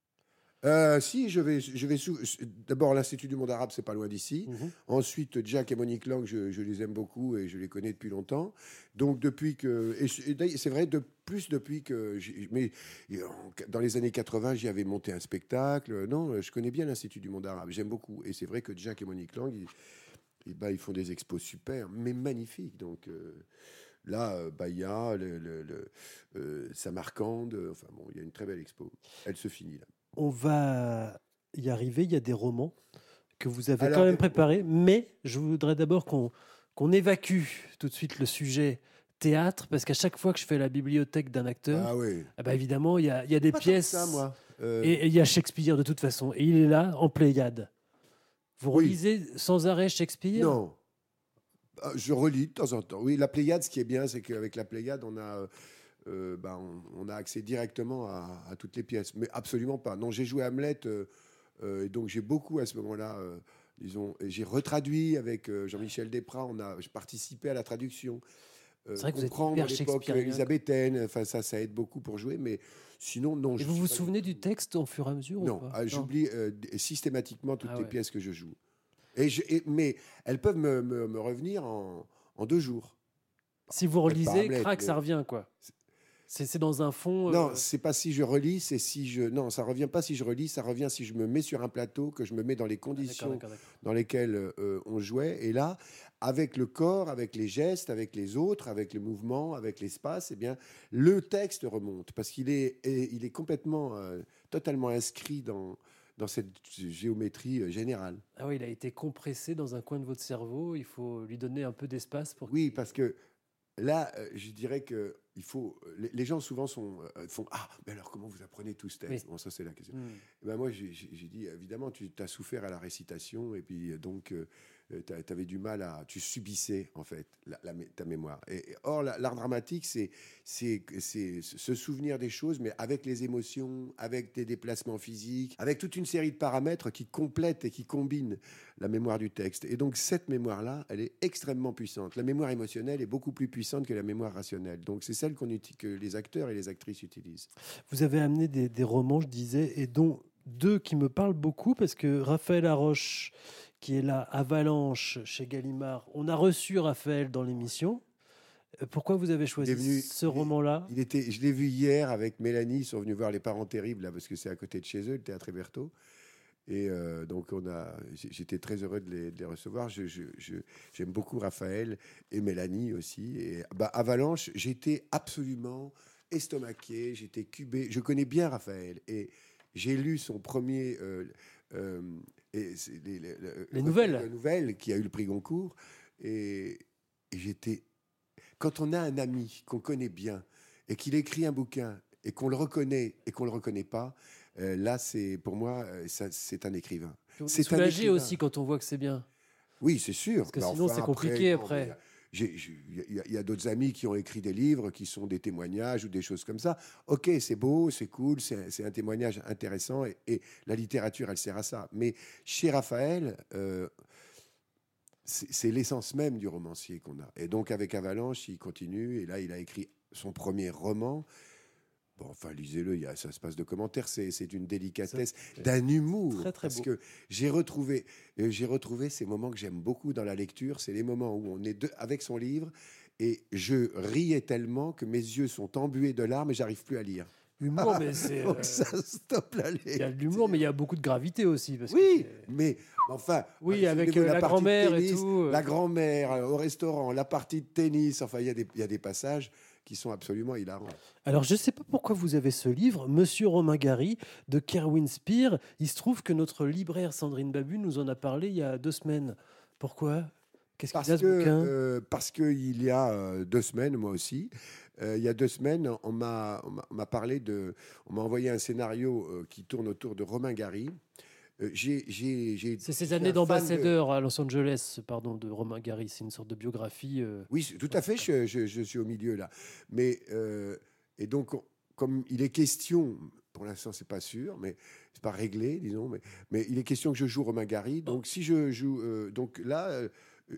Euh, si, je vais, je vais sou- d'abord l'Institut du monde arabe, c'est pas loin d'ici. Mhm. Ensuite, Jack et Monique Lang, je, je les aime beaucoup et je les connais depuis longtemps. Donc depuis que, et c'est et d'ailleurs, c'est vrai de plus depuis que, j'ai- mais dans les années quatre-vingts, j'y avais monté un spectacle. Non, je connais bien l'Institut du monde arabe, j'aime beaucoup. Et c'est vrai que Jack et Monique Lang, ils, eh ben, ils font des expos super, mais magnifiques. Donc euh, là, euh, Bahia, le, le, le, euh, Samarcande, euh, enfin bon, il y a une très belle expo. Elle se finit là. On va y arriver, il y a des romans que vous avez Alors, quand même des- préparés, mais je voudrais d'abord qu'on qu'on évacue tout de suite le sujet théâtre, parce qu'à chaque fois que je fais la bibliothèque d'un acteur, Ah oui. ah bah évidemment, il y a, il y a des Pas tant que pièces, ça, moi. Euh, et et il y a Shakespeare de toute façon, et il est là en Pléiade. Vous Oui. relisez sans arrêt Shakespeare? Non. Ah, je relis de temps en temps. Oui, la Pléiade, ce qui est bien, c'est qu'avec la Pléiade, on a, euh, ben, on, on a accès directement à, à toutes les pièces. Mais absolument pas. Non, j'ai joué Hamlet, euh, euh, et donc j'ai beaucoup à ce moment-là, euh, disons, et j'ai retraduit avec euh, Jean-Michel Desprats. On a, j'ai participé à la traduction. Euh, C'est vrai que vous êtes comprendre hyper l'époque shakespearien. élisabéthaine. Enfin, ça, ça aide beaucoup pour jouer. Mais sinon, non. Et je vous suis vous pas souvenez tout- du texte au fur et à mesure ou Non, pas ah, j'oublie euh, d- systématiquement toutes Ah les ouais. pièces que je joue. Et je- et- mais elles peuvent me, me- me revenir en, en deux jours. Si vous Peut-être pas relisez, Hamlet, crac, mais- ça revient quoi. C'est c'est dans un fond. Non, euh, c'est pas si je relis, c'est si je. Non, ça revient pas si je relis, ça revient si je me mets sur un plateau, que je me mets dans les ah, d'accord, conditions d'accord, d'accord. dans lesquelles euh, on jouait. Et là, avec le corps, avec les gestes, avec les autres, avec le mouvement, avec l'espace, eh bien, le texte remonte parce qu'il est, et il est complètement, euh, totalement inscrit dans, dans cette géométrie euh, générale. Ah oui, il a été compressé dans un coin de votre cerveau. Il faut lui donner un peu d'espace pour. Oui, parce que là, euh, je dirais que il faut. Les, les gens souvent sont, euh, font ah, mais alors comment vous apprenez tout ce texte? Oui. Bon, ça c'est la question. Hmm. Eh ben moi, j'ai j'ai- j'ai dit évidemment, tu as souffert à la récitation et puis euh, donc euh, tu avais du mal à, tu subissais en fait la, la mé- ta mémoire. Et, et or, la- l'art dramatique, c'est c'est c'est se souvenir des choses, mais avec les émotions, avec des déplacements physiques, avec toute une série de paramètres qui complètent et qui combinent la mémoire du texte. Et donc cette mémoire-là, elle est extrêmement puissante. La mémoire émotionnelle est beaucoup plus puissante que la mémoire rationnelle. Donc c'est celle qu'on uti- que les acteurs et les actrices utilisent. Vous avez amené des, des romans, je disais, et dont deux qui me parlent beaucoup, parce que Raphaël Haroche, qui est là, Avalanche, chez Gallimard, on a reçu Raphaël dans l'émission. Euh, Pourquoi vous avez choisi Il est venu- ce roman-là? Il était, je l'ai vu hier avec Mélanie, ils sont venus voir Les Parents Terribles, là, parce que c'est à côté de chez eux, le théâtre Héberto. Et euh, donc, on a, j'ai- j'étais très heureux de les, de les recevoir. Je, je- je- j'aime beaucoup Raphaël et Mélanie aussi. Et bah, Avalanche, j'étais absolument estomaqué, j'étais cubé. Je connais bien Raphaël et j'ai lu son premier. euh, euh, et c'est les, les- le- Les nouvelles. les nouvelles qui a eu le prix Goncourt. Et, et j'étais. Quand on a un ami qu'on connaît bien et qu'il écrit un bouquin et qu'on le reconnaît et qu'on le reconnaît pas, euh, là, c'est pour moi, euh, ça, c'est un écrivain. C'est C'est un soulagé écrivain. aussi quand on voit que c'est bien. Oui, c'est sûr. Parce que Mais sinon, enfin, c'est compliqué non, après. mais j'ai- j'ai- Il y a, il y a d'autres amis qui ont écrit des livres qui sont des témoignages ou des choses comme ça. Ok, c'est beau, c'est cool, c'est c'est un témoignage intéressant et, et la littérature, elle sert à ça. Mais chez Raphaël, euh, c'est c'est l'essence même du romancier qu'on a. Et donc avec Avalanche, il continue et là, il a écrit son premier roman. Bon, enfin, lisez-le, il y a, ça se passe de commentaires, c'est c'est d'une délicatesse, Ça, d'un humour. très, très parce beau. que j'ai retrouvé, euh, j'ai retrouvé ces moments que j'aime beaucoup dans la lecture, c'est les moments où on est deux, avec son livre et je riais tellement que mes yeux sont embués de larmes et j'arrive plus à lire. Humour, mais c'est. Donc euh, ça stoppe la Il y a de l'humour, mais il y a beaucoup de gravité aussi. Parce que Oui, c'est- mais enfin. Oui, euh, avec, souvenez-vous, euh, la partie de grand-mère et tennis, tout, euh. La grand-mère euh, au restaurant, la partie de tennis, enfin, il y, a des- il y a des passages qui sont absolument hilarants. Alors, je ne sais pas pourquoi vous avez ce livre, Monsieur Romain Gary, de Kerwin Spear. Il se trouve que notre libraire Sandrine Babu nous en a parlé il y a deux semaines. Pourquoi? Qu'est-ce qu'il Parce a ce que bouquin? euh, parce qu'il y a euh, deux semaines, moi aussi, euh, il y a deux semaines, on m'a, on m'a, on m'a parlé de, on m'a envoyé un scénario euh, qui tourne autour de Romain Gary. Euh, j'ai, j'ai, j'ai, C'est ces je suis années un fan d'ambassadeur de- à Los Angeles, pardon, de Romain Gary. C'est une sorte de biographie. euh, Oui, c'est- tout à fait, je, je- je suis au milieu là. Mais, euh, et donc, on- comme il est question, pour l'instant, c'est pas sûr, mais c'est pas réglé, disons, mais, mais il est question que je joue Romain Gary. Donc, si je joue. euh, donc là, euh, euh,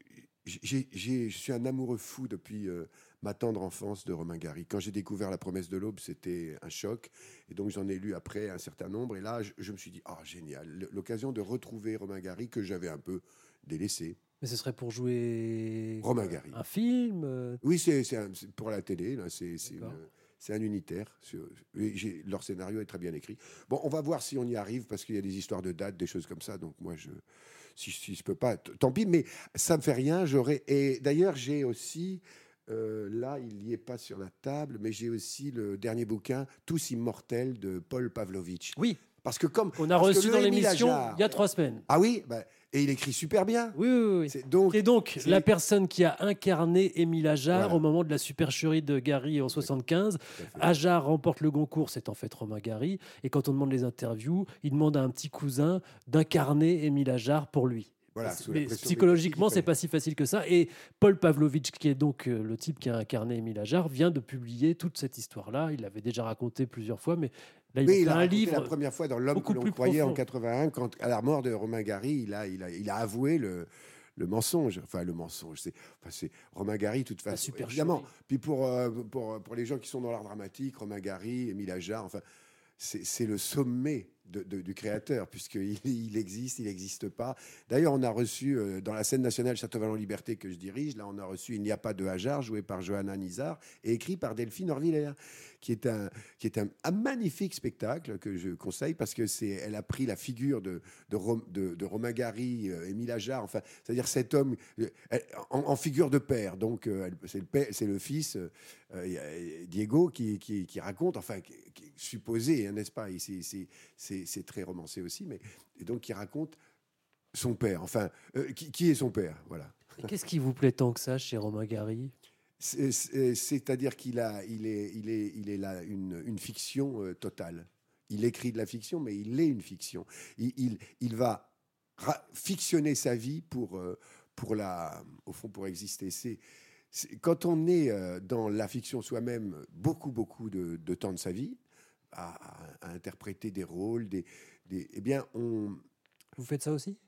j'ai, j'ai- je suis un amoureux fou depuis euh, ma tendre enfance de Romain Gary. Quand j'ai découvert La Promesse de l'Aube, c'était un choc. Et donc, j'en ai lu après un certain nombre. Et là, je, je me suis dit, ah, génial, l'occasion de retrouver Romain Gary que j'avais un peu délaissé. Mais ce serait pour jouer Romain Gary. un film. euh, Oui, c'est, c'est un- c'est pour la télé. Là, c'est, c'est, D'accord. une- c'est un unitaire. Sur- et j'ai- leur scénario est très bien écrit. Bon, on va voir si on y arrive parce qu'il y a des histoires de dates, des choses comme ça. Donc moi, je, si, si je peux pas, t- tant pis. Mais ça me fait rien. J'aurais. Et d'ailleurs, j'ai aussi euh, là, il n'y est pas sur la table, mais j'ai aussi le dernier bouquin, Tous immortels de Paul Pavlovitch. Oui, Parce que comme on a parce que reçu le dans Émile l'émission Ajar- il y a trois semaines. Ah oui, bah, et il écrit super bien. Oui, oui, oui. C'est donc Qui est donc c'est- la personne qui a incarné Émile Ajar Voilà. au moment de la supercherie de Gary en soixante-quinze. Tout à fait. Ajar remporte le Goncourt, c'est en fait Romain Gary. Et quand on demande les interviews, il demande à un petit cousin d'incarner Émile Ajar pour lui. Voilà, Mais sous la pression psychologiquement, médiatique, c'est pas si facile que ça. Et Paul Pavlovitch, qui est donc euh, le type qui a incarné Émile Ajar, vient de publier toute cette histoire-là. Il l'avait déjà raconté plusieurs fois, mais là, il Oui, a il fait a un raconté livre. la première fois dans L'homme beaucoup que l'on plus croyait en profond. quatre-vingt-un, quand, à la mort de Romain Gary, il a, il a, il a avoué le, le mensonge. Enfin, le mensonge, c'est, enfin, c'est Romain Gary, de toute façon. supercherie. Évidemment. Puis pour, euh, pour, pour les gens qui sont dans l'art dramatique, Romain Gary, Émile Ajar, enfin, c'est, c'est le sommet de, de- du créateur, puisqu'il il existe, il n'existe pas. D'ailleurs, on a reçu, euh, dans la scène nationale Château-Vallon-Liberté que je dirige, là, on a reçu Il n'y a pas de Ajar, joué par Johanna Nizar, et écrit par Delphine Orvillers, qui est un, qui est un, un magnifique spectacle que je conseille, parce que c'est, elle a pris la figure de, de, Rom- de, de Romain Gary, euh, Émile Ajar, enfin, c'est-à-dire cet homme euh, elle- en, en figure de père. Donc, euh, elle- c'est, le père, c'est le fils, euh, euh, y a Diego, qui, qui, qui raconte, enfin, qui, qui est supposé, hein, n'est-ce pas? Et c'est, c'est, c'est, c'est très romancé aussi, mais et donc qui raconte son père, enfin, euh, qui, qui est son père, voilà. Et qu'est-ce qui vous plaît tant que ça chez Romain Gary? C'est- c'est- C'est-à-dire qu'il a, il est, il est, il est là une, une fiction euh, totale. Il écrit de la fiction, mais il est une fiction. Il, il, il va ra- fictionner sa vie pour, euh, pour la, au fond, pour exister. C'est, c'est- quand on est euh, dans la fiction soi-même, beaucoup, beaucoup de, de temps de sa vie, à, à- à interpréter des rôles, des, des, eh bien, on, Vous faites ça aussi?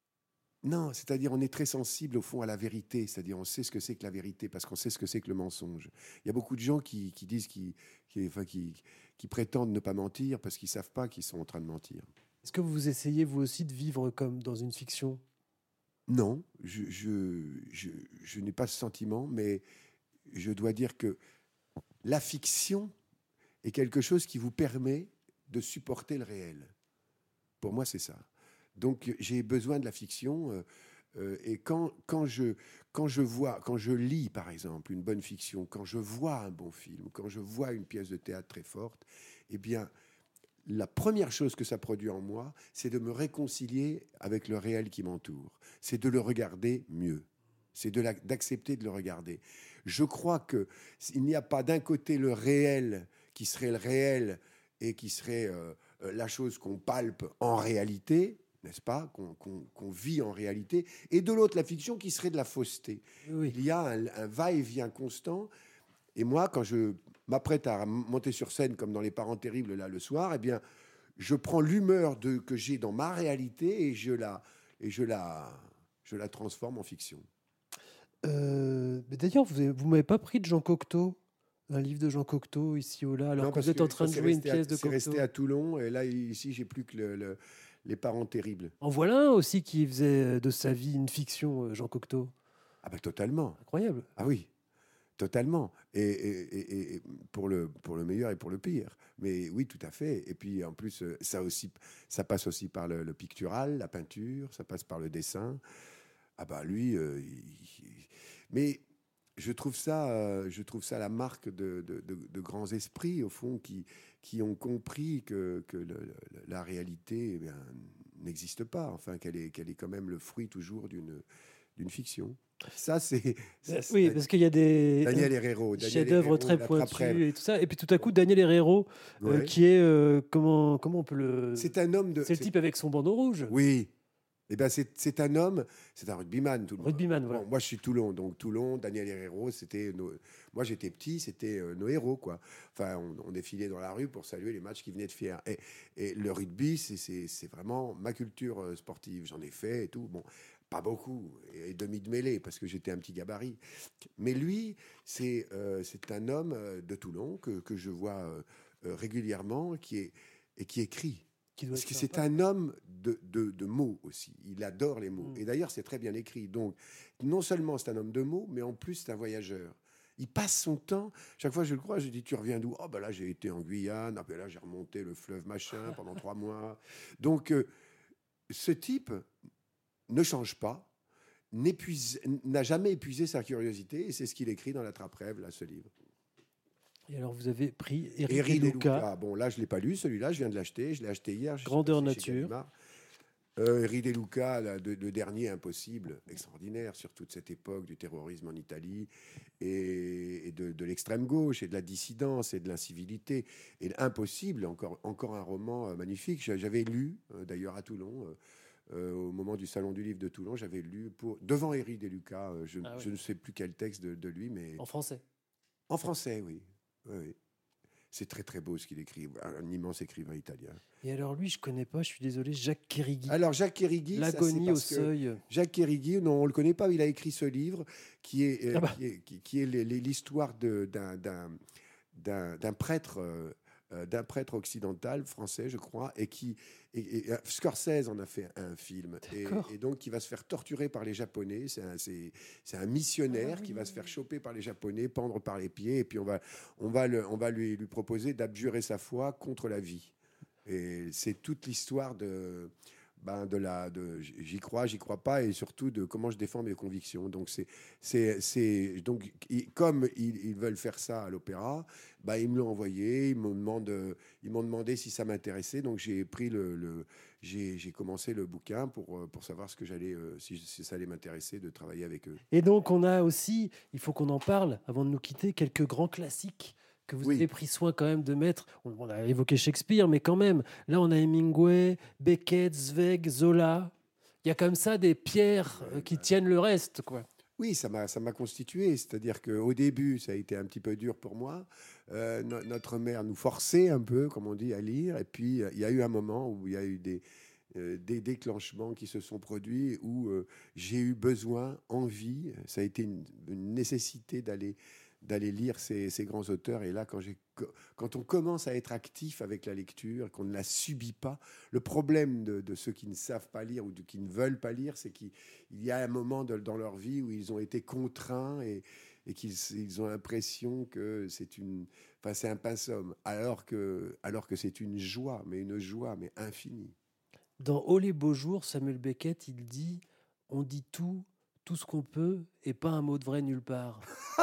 non, c'est-à-dire on est très sensible au fond à la vérité, c'est-à-dire on sait ce que c'est que la vérité parce qu'on sait ce que c'est que le mensonge. Il y a beaucoup de gens qui, qui disent, qui, qui, enfin, qui, qui prétendent ne pas mentir parce qu'ils savent pas qu'ils sont en train de mentir. Est-ce que vous essayez vous aussi de vivre comme dans une fiction? Non, je, je, je, je n'ai pas ce sentiment, mais je dois dire que la fiction est quelque chose qui vous permet de supporter le réel. Pour moi, c'est ça. Donc j'ai besoin de la fiction euh, euh, et quand, quand, je, quand je vois, quand je lis par exemple une bonne fiction, quand je vois un bon film, quand je vois une pièce de théâtre très forte, eh bien la première chose que ça produit en moi, c'est de me réconcilier avec le réel qui m'entoure, c'est de le regarder mieux, c'est de la, d'accepter de le regarder. Je crois que il n'y a pas d'un côté le réel qui serait le réel et qui serait euh, la chose qu'on palpe en réalité, n'est-ce pas, qu'on, qu'on, qu'on vit en réalité, et de l'autre, la fiction qui serait de la fausseté. Oui. Il y a un, un va-et-vient constant, et moi, quand je m'apprête à monter sur scène, comme dans Les Parents Terribles, là, le soir, eh bien, je prends l'humeur de, que j'ai dans ma réalité, et je la, et je la, je la transforme en fiction. Euh, mais d'ailleurs, vous ne m'avez pas pris de Jean Cocteau, un livre de Jean Cocteau, ici ou là, alors Non, que parce vous êtes en que train ça, de c'est jouer une resté à- pièce de C'est Cocteau. resté à Toulon, et là, ici, j'ai plus que le, le- Les Parents Terribles. En voilà un aussi qui faisait de sa vie une fiction, euh, Jean Cocteau. Ah ben totalement. Incroyable. Ah oui, totalement. Et, et- et- et pour, le, pour le meilleur et pour le pire. Mais oui, tout à fait. Et puis en plus, euh, ça, aussi, ça passe aussi par le, le pictural, la peinture, ça passe par le dessin. Ah bah lui, euh, il- il- mais je trouve ça, euh, je trouve ça la marque de, de- de- de grands esprits, au fond, qui, qui ont compris que, que le- le- la réalité eh bien, n'existe pas, enfin, qu'elle est, qu'elle est quand même le fruit toujours d'une, d'une fiction. Ça, c'est... Ça, c'est oui, parce qu'il y a des Daniel Herrero, Daniel chefs-d'œuvre Herrero, très La pointus Trappe-Rêve. et tout ça. Et puis tout à coup, Daniel Herrero, euh, Ouais. qui est... euh, comment, comment on peut le... C'est un homme de... C'est le type avec son bandeau rouge. Oui. Eh ben c'est, c'est un homme, c'est un rugbyman, tout le monde. Rugbyman, voilà. Bon, moi, je suis Toulon, donc Toulon, Daniel Herrero, c'était nos... moi, j'étais petit, c'était euh, nos héros, quoi. Enfin, on, on défilait dans la rue pour saluer les matchs qui venaient de faire. Et, et le rugby, c'est, c'est, c'est vraiment ma culture euh, sportive. J'en ai fait et tout. Bon, pas beaucoup, et, et demi de mêlée parce que j'étais un petit gabarit. Mais lui, c'est, euh, c'est un homme euh, de Toulon que, que je vois euh, euh, régulièrement, qui est et qui écrit. Qui doit Parce être que c'est sympa. un homme de, de, de mots aussi. Il adore les mots. Mm. Et d'ailleurs, c'est très bien écrit. Donc, non seulement c'est un homme de mots, mais en plus, c'est un voyageur. Il passe son temps, chaque fois que je le crois, je dis, tu reviens d'où? Oh, ben là, j'ai été en Guyane. Ah, ben là, j'ai remonté le fleuve machin pendant trois mois. Donc, euh, ce type ne change pas, n'épuise, n'a jamais épuisé sa curiosité. Et c'est ce qu'il écrit dans La Trappe-Rêve, là, ce livre. Et alors, vous avez pris Eric Eri De De Luca. Luca. Bon, là, je ne l'ai pas lu, celui-là, je viens de l'acheter. Je l'ai acheté hier. Je Grandeur suis passé chez nature. Gallimard. Euh, Eri De Luca, là, de- le dernier Impossible, extraordinaire sur toute cette époque du terrorisme en Italie et, et de, de l'extrême gauche et de la dissidence et de l'incivilité. Et Impossible, encore, encore un roman euh, magnifique. J'a- J'avais lu, euh, d'ailleurs à Toulon, euh, euh, au moment du Salon du Livre de Toulon, j'avais lu pour, devant Eri De Luca, euh, je, Ah oui. je ne sais plus quel texte de, de lui, mais En français. en français, oui. Oui, oui. C'est très très beau ce qu'il écrit, un immense écrivain italien. Et alors, lui, je connais pas, je suis désolé, Jacques Kérigui. Alors Jacques Kérigui, ça, c'est L'agonie au parce que seuil. Jacques Kérigui, non, on le connaît pas, il a écrit ce livre qui est, euh, Ah bah. qui est, qui- qui est les- les- l'histoire de- d'un, d'un, d'un, d'un prêtre, euh, euh, d'un prêtre occidental français, je crois, et qui, et, et, euh, Scorsese en a fait un film, et, D'accord. et donc qui va se faire torturer par les Japonais. C'est un, c'est, c'est un missionnaire Ah oui, qui va oui, se faire oui. choper par les Japonais, pendre par les pieds, et puis on va, on va, le, on va lui, lui proposer d'abjurer sa foi contre la vie. Et c'est toute l'histoire de, ben de la, de, j'y crois, j'y crois pas, et surtout de comment je défends mes convictions. Donc c'est, c'est, c'est donc ils- comme ils, ils veulent faire ça à l'opéra, ben ils me l'ont envoyé, ils m'ont demandé, ils m'ont demandé si ça m'intéressait. Donc j'ai pris le, le j'ai, j'ai commencé le bouquin pour euh, pour savoir ce que j'allais, euh, si, si ça allait m'intéresser de travailler avec eux. Et donc, on a aussi, il faut qu'on en parle avant de nous quitter, quelques grands classiques que vous Oui. avez pris soin quand même de mettre. On, on a évoqué Shakespeare, mais quand même, là, on a Hemingway, Beckett, Zweig, Zola. Il y a comme ça des pierres euh, qui tiennent le reste, quoi. Oui, ça m'a, ça m'a constitué. C'est-à-dire qu'au début, ça a été un petit peu dur pour moi. Euh, no- notre mère nous forçait un peu, comme on dit, à lire. Et puis, euh, il y a eu un moment où il y a eu des, euh, des déclenchements qui se sont produits, où euh, j'ai eu besoin, envie, ça a été une, une nécessité d'aller, d'aller lire ces, ces grands auteurs. Et là, quand, j'ai, quand on commence à être actif avec la lecture, qu'on ne la subit pas, le problème de, de ceux qui ne savent pas lire ou de, qui ne veulent pas lire, c'est qu'il il y a un moment de- dans leur vie où ils ont été contraints et, et qu'ils ils ont l'impression que c'est une, enfin, c'est un pinceau, alors que, alors que c'est une joie, mais une joie, mais infinie. Dans Oh les beaux jours, Samuel Beckett, il dit « On dit tout, tout ce qu'on peut, et pas un mot de vrai nulle part. »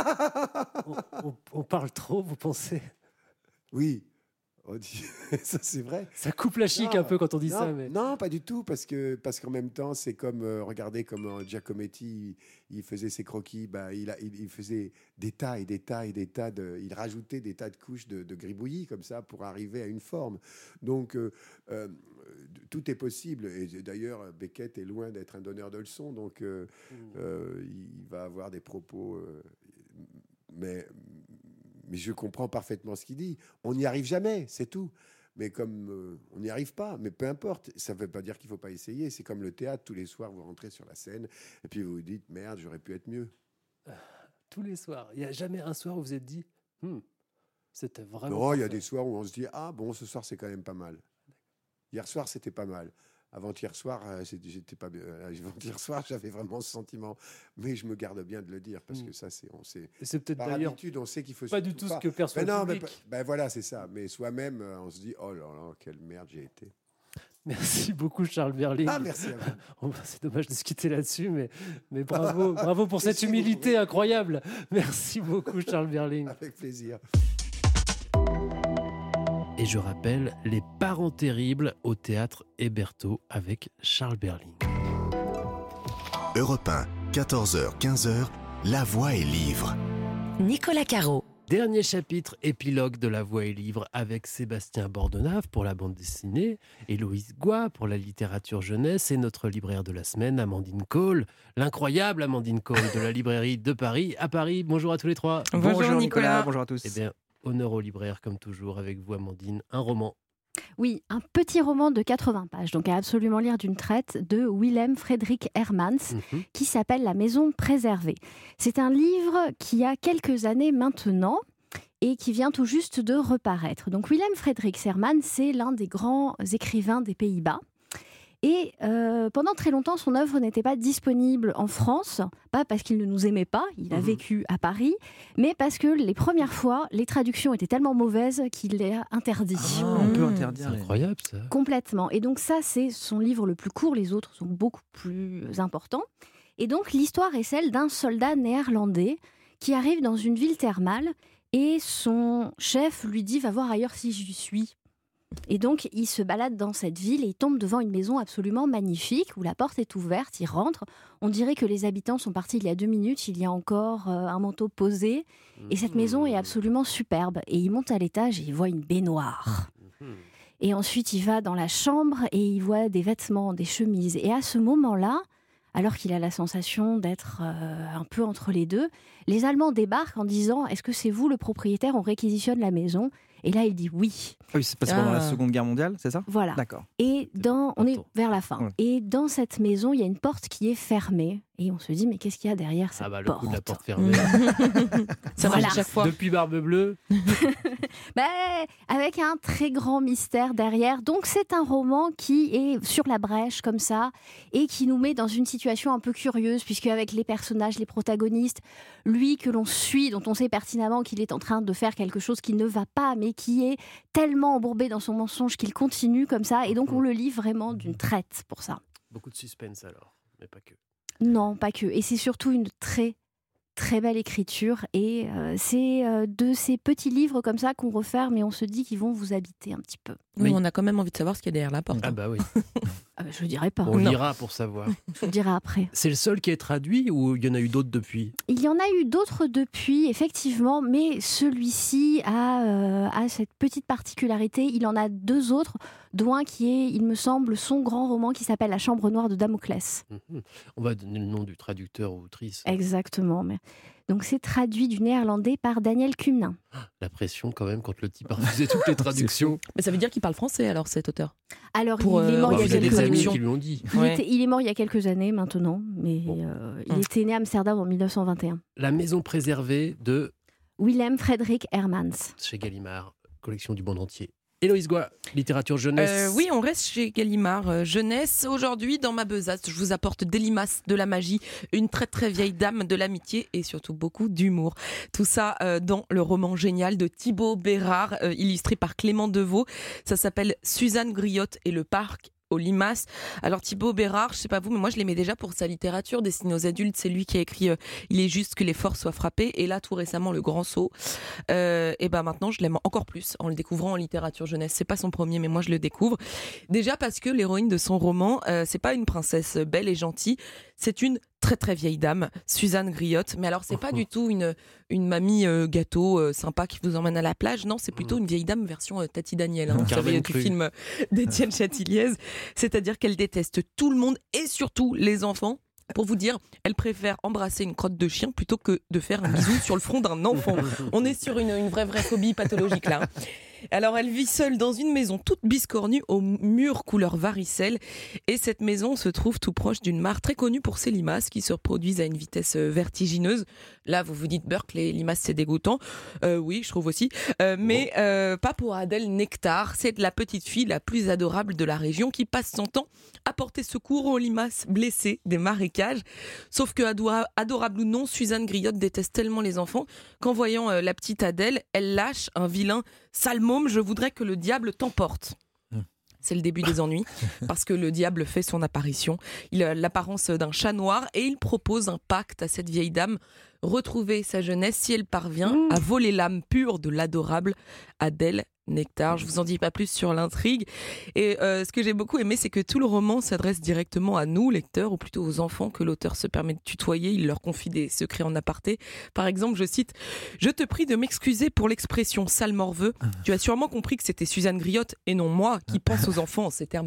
on, on- on parle trop, vous pensez? Oui, on dit, ça c'est vrai. Ça coupe la chic Non, un peu quand on dit non, ça, mais... non, pas du tout, parce que parce qu'en même temps, c'est comme euh, regardez comment Giacometti il, il faisait ses croquis, bah, il, a, il, il faisait des tas et des tas et des tas de, il rajoutait des tas de couches de, de gribouillis comme ça pour arriver à une forme. Donc euh, euh, tout est possible. Et d'ailleurs, Beckett est loin d'être un donneur de leçons, donc euh, Mmh. euh, il va avoir des propos, euh, mais mais je comprends parfaitement ce qu'il dit. On n'y arrive jamais, c'est tout. Mais comme euh, on n'y arrive pas, mais peu importe, ça ne veut pas dire qu'il ne faut pas essayer. C'est comme le théâtre, tous les soirs, vous rentrez sur la scène et puis vous vous dites, merde, j'aurais pu être mieux. Tous les soirs. Il n'y a jamais un soir où vous vous êtes dit hmm, c'était vraiment. Non, il y a parfait. des soirs où on se dit, ah bon, ce soir, c'est quand même pas mal. Hier soir, c'était pas mal. Avant-hier soir, euh, c'était- j'étais pas bien. Euh, Avant-hier soir, j'avais vraiment ce sentiment. Mais je me garde bien de le dire parce Mm. que ça, c'est, on sait. Et c'est peut-être Par d'ailleurs habitude, on sait qu'il faut pas du surtout tout ce pas- que perçoit Ben non, le mais public. ben voilà, c'est ça. Mais soi-même, euh, on se dit, oh là là, quelle merde j'ai été. Merci beaucoup, Charles Berling. Ah, merci à vous. Oh, c'est dommage de se quitter là-dessus, mais, mais bravo, bravo pour cette Merci humilité beaucoup. incroyable. Merci beaucoup, Charles Berling. Avec plaisir. Et je rappelle, Les Parents terribles au théâtre Hébertot avec Charles Berling. Europe un. quatorze heures quinze heures, La Voix est livre. Nicolas Caro. Dernier chapitre, épilogue de La Voix est livre avec Sébastien Bordenave pour la bande dessinée, Héloïse Goua pour la littérature jeunesse et notre libraire de la semaine, Amandine Cole, l'incroyable Amandine Cole de la librairie de Paris à Paris. Bonjour à tous les trois. Bonjour, bonjour Nicolas. Nicolas. Bonjour à tous. Eh bien, honneur au libraire comme toujours avec vous Amandine, un roman. Oui, un petit roman de quatre-vingts pages, donc à absolument lire d'une traite, de Willem Frederik Hermans, mmh. qui s'appelle La Maison préservée. C'est un livre qui a quelques années maintenant et qui vient tout juste de reparaître. Donc Willem Frederik Hermans, c'est l'un des grands écrivains des Pays-Bas. Et euh, pendant très longtemps, son œuvre n'était pas disponible en France, pas parce qu'il ne nous aimait pas, il a mmh. vécu à Paris, mais parce que les premières fois, les traductions étaient tellement mauvaises qu'il les a interdit. Ah, on mmh. peut interdire. C'est incroyable ça. Complètement. Et donc ça, c'est son livre le plus court, les autres sont beaucoup plus importants. Et donc l'histoire est celle d'un soldat néerlandais qui arrive dans une ville thermale et son chef lui dit « va voir ailleurs si j'y suis ». Et donc, il se balade dans cette ville et il tombe devant une maison absolument magnifique où la porte est ouverte, il rentre. On dirait que les habitants sont partis il y a deux minutes, il y a encore euh, un manteau posé. Et cette maison est absolument superbe. Et il monte à l'étage et il voit une baignoire. Et ensuite, il va dans la chambre et il voit des vêtements, des chemises. Et à ce moment-là, alors qu'il a la sensation d'être euh, un peu entre les deux, les Allemands débarquent en disant « Est-ce que c'est vous le propriétaire ? On réquisitionne la maison ?» Et là, il dit oui. Ah oui, c'est parce que pendant ah. la Seconde Guerre mondiale, c'est ça ? Voilà. D'accord. Et dans, on est vers la fin. Ouais. Et dans cette maison, il y a une porte qui est fermée. Et on se dit, mais qu'est-ce qu'il y a derrière cette porte ? Ah bah, porte ? Le coup de la porte fermée. Ça voilà. marche à chaque fois. Depuis Barbe Bleue. bah, avec un très grand mystère derrière. Donc, c'est un roman qui est sur la brèche, comme ça, et qui nous met dans une situation un peu curieuse, puisque avec les personnages, les protagonistes, lui que l'on suit, dont on sait pertinemment qu'il est en train de faire quelque chose qui ne va pas, mais qui est tellement embourbé dans son mensonge qu'il continue comme ça. Et donc, on le lit vraiment d'une traite pour ça. Beaucoup de suspense alors, mais pas que. Non, pas que. Et c'est surtout une très, très belle écriture. Et euh, c'est euh, de ces petits livres comme ça qu'on referme et on se dit qu'ils vont vous habiter un petit peu. Oui, on a quand même envie de savoir ce qu'il y a derrière la porte. Ah bah oui. ah bah je ne dirai pas. On non. lira pour savoir. Je le dirai après. C'est le seul qui est traduit ou il y en a eu d'autres depuis ? Il y en a eu d'autres depuis, effectivement, mais celui-ci a, euh, a cette petite particularité. Il en a deux autres, dont un qui est, il me semble, son grand roman qui s'appelle La Chambre noire de Damoclès. Mmh. On va donner le nom du traducteur ou autrice. Exactement. Mais... Donc c'est traduit du néerlandais par Daniel Kumnin. La pression quand même quand le type a refusé toutes les traductions. Mais ça veut dire qu'il parle français alors cet auteur ? Alors Pour, il est mort euh, il y a vous avez quelques des amis années. qui lui ont dit. Il, ouais. était, il est mort il y a quelques années maintenant, mais bon. euh, il hum. était né à Amsterdam en mille neuf cent vingt et un. La maison préservée de Willem Frederik Hermans. Chez Gallimard, collection du monde entier. Héloïse Goua, littérature jeunesse. Euh, oui, on reste chez Gallimard euh, jeunesse. Aujourd'hui, dans ma besace, je vous apporte des limaces, de la magie, une très très vieille dame, de l'amitié et surtout beaucoup d'humour. Tout ça euh, dans le roman génial de Thibaut Bérard, euh, illustré par Clément Deveau. Ça s'appelle Suzanne Griotte et le parc aux limaces. Alors Thibaut Bérard, je sais pas vous, mais moi je l'aimais déjà pour sa littérature destinée aux adultes. C'est lui qui a écrit euh, Il est juste que les forts soient frappés. Et là, tout récemment, Le Grand Saut. Euh, et ben maintenant, je l'aime encore plus en le découvrant en littérature jeunesse. C'est pas son premier, mais moi je le découvre. Déjà parce que l'héroïne de son roman, euh, c'est pas une princesse belle et gentille, c'est une très très vieille dame, Suzanne Griotte. Mais alors, c'est pas du tout une, une mamie euh, gâteau euh, sympa qui vous emmène à la plage. Non, c'est plutôt une vieille dame version euh, Tati Daniel. Hein, vous savez, du film d'Étienne Châtilliez. C'est-à-dire qu'elle déteste tout le monde et surtout les enfants. Pour vous dire, elle préfère embrasser une crotte de chien plutôt que de faire un bisou sur le front d'un enfant. On est sur une, une vraie vraie phobie pathologique là. Alors elle vit seule dans une maison toute biscornue aux murs couleur varicelle et cette maison se trouve tout proche d'une mare très connue pour ses limaces qui se reproduisent à une vitesse vertigineuse. Là vous vous dites Burke, les limaces c'est dégoûtant. Euh, oui je trouve aussi, euh, mais euh, pas pour Adèle Nectar. C'est la petite fille la plus adorable de la région qui passe son temps à porter secours aux limaces blessées des marécages. Sauf que adorable ou non, Suzanne Griotte déteste tellement les enfants qu'en voyant euh, la petite Adèle, elle lâche un vilain sale môme, je voudrais que le diable t'emporte. C'est le début des ennuis, parce que le diable fait son apparition. Il a l'apparence d'un chat noir et il propose un pacte à cette vieille dame, retrouver sa jeunesse si elle parvient à voler l'âme pure de l'adorable Adèle Nectar. Je vous en dis pas plus sur l'intrigue. Et euh, ce que j'ai beaucoup aimé, c'est que tout le roman s'adresse directement à nous, lecteurs, ou plutôt aux enfants que l'auteur se permet de tutoyer. Il leur confie des secrets en aparté. Par exemple, je cite « Je te prie de m'excuser pour l'expression sale morveux. Tu as sûrement compris que c'était Suzanne Griotte et non moi qui pense aux enfants en ces termes-là. »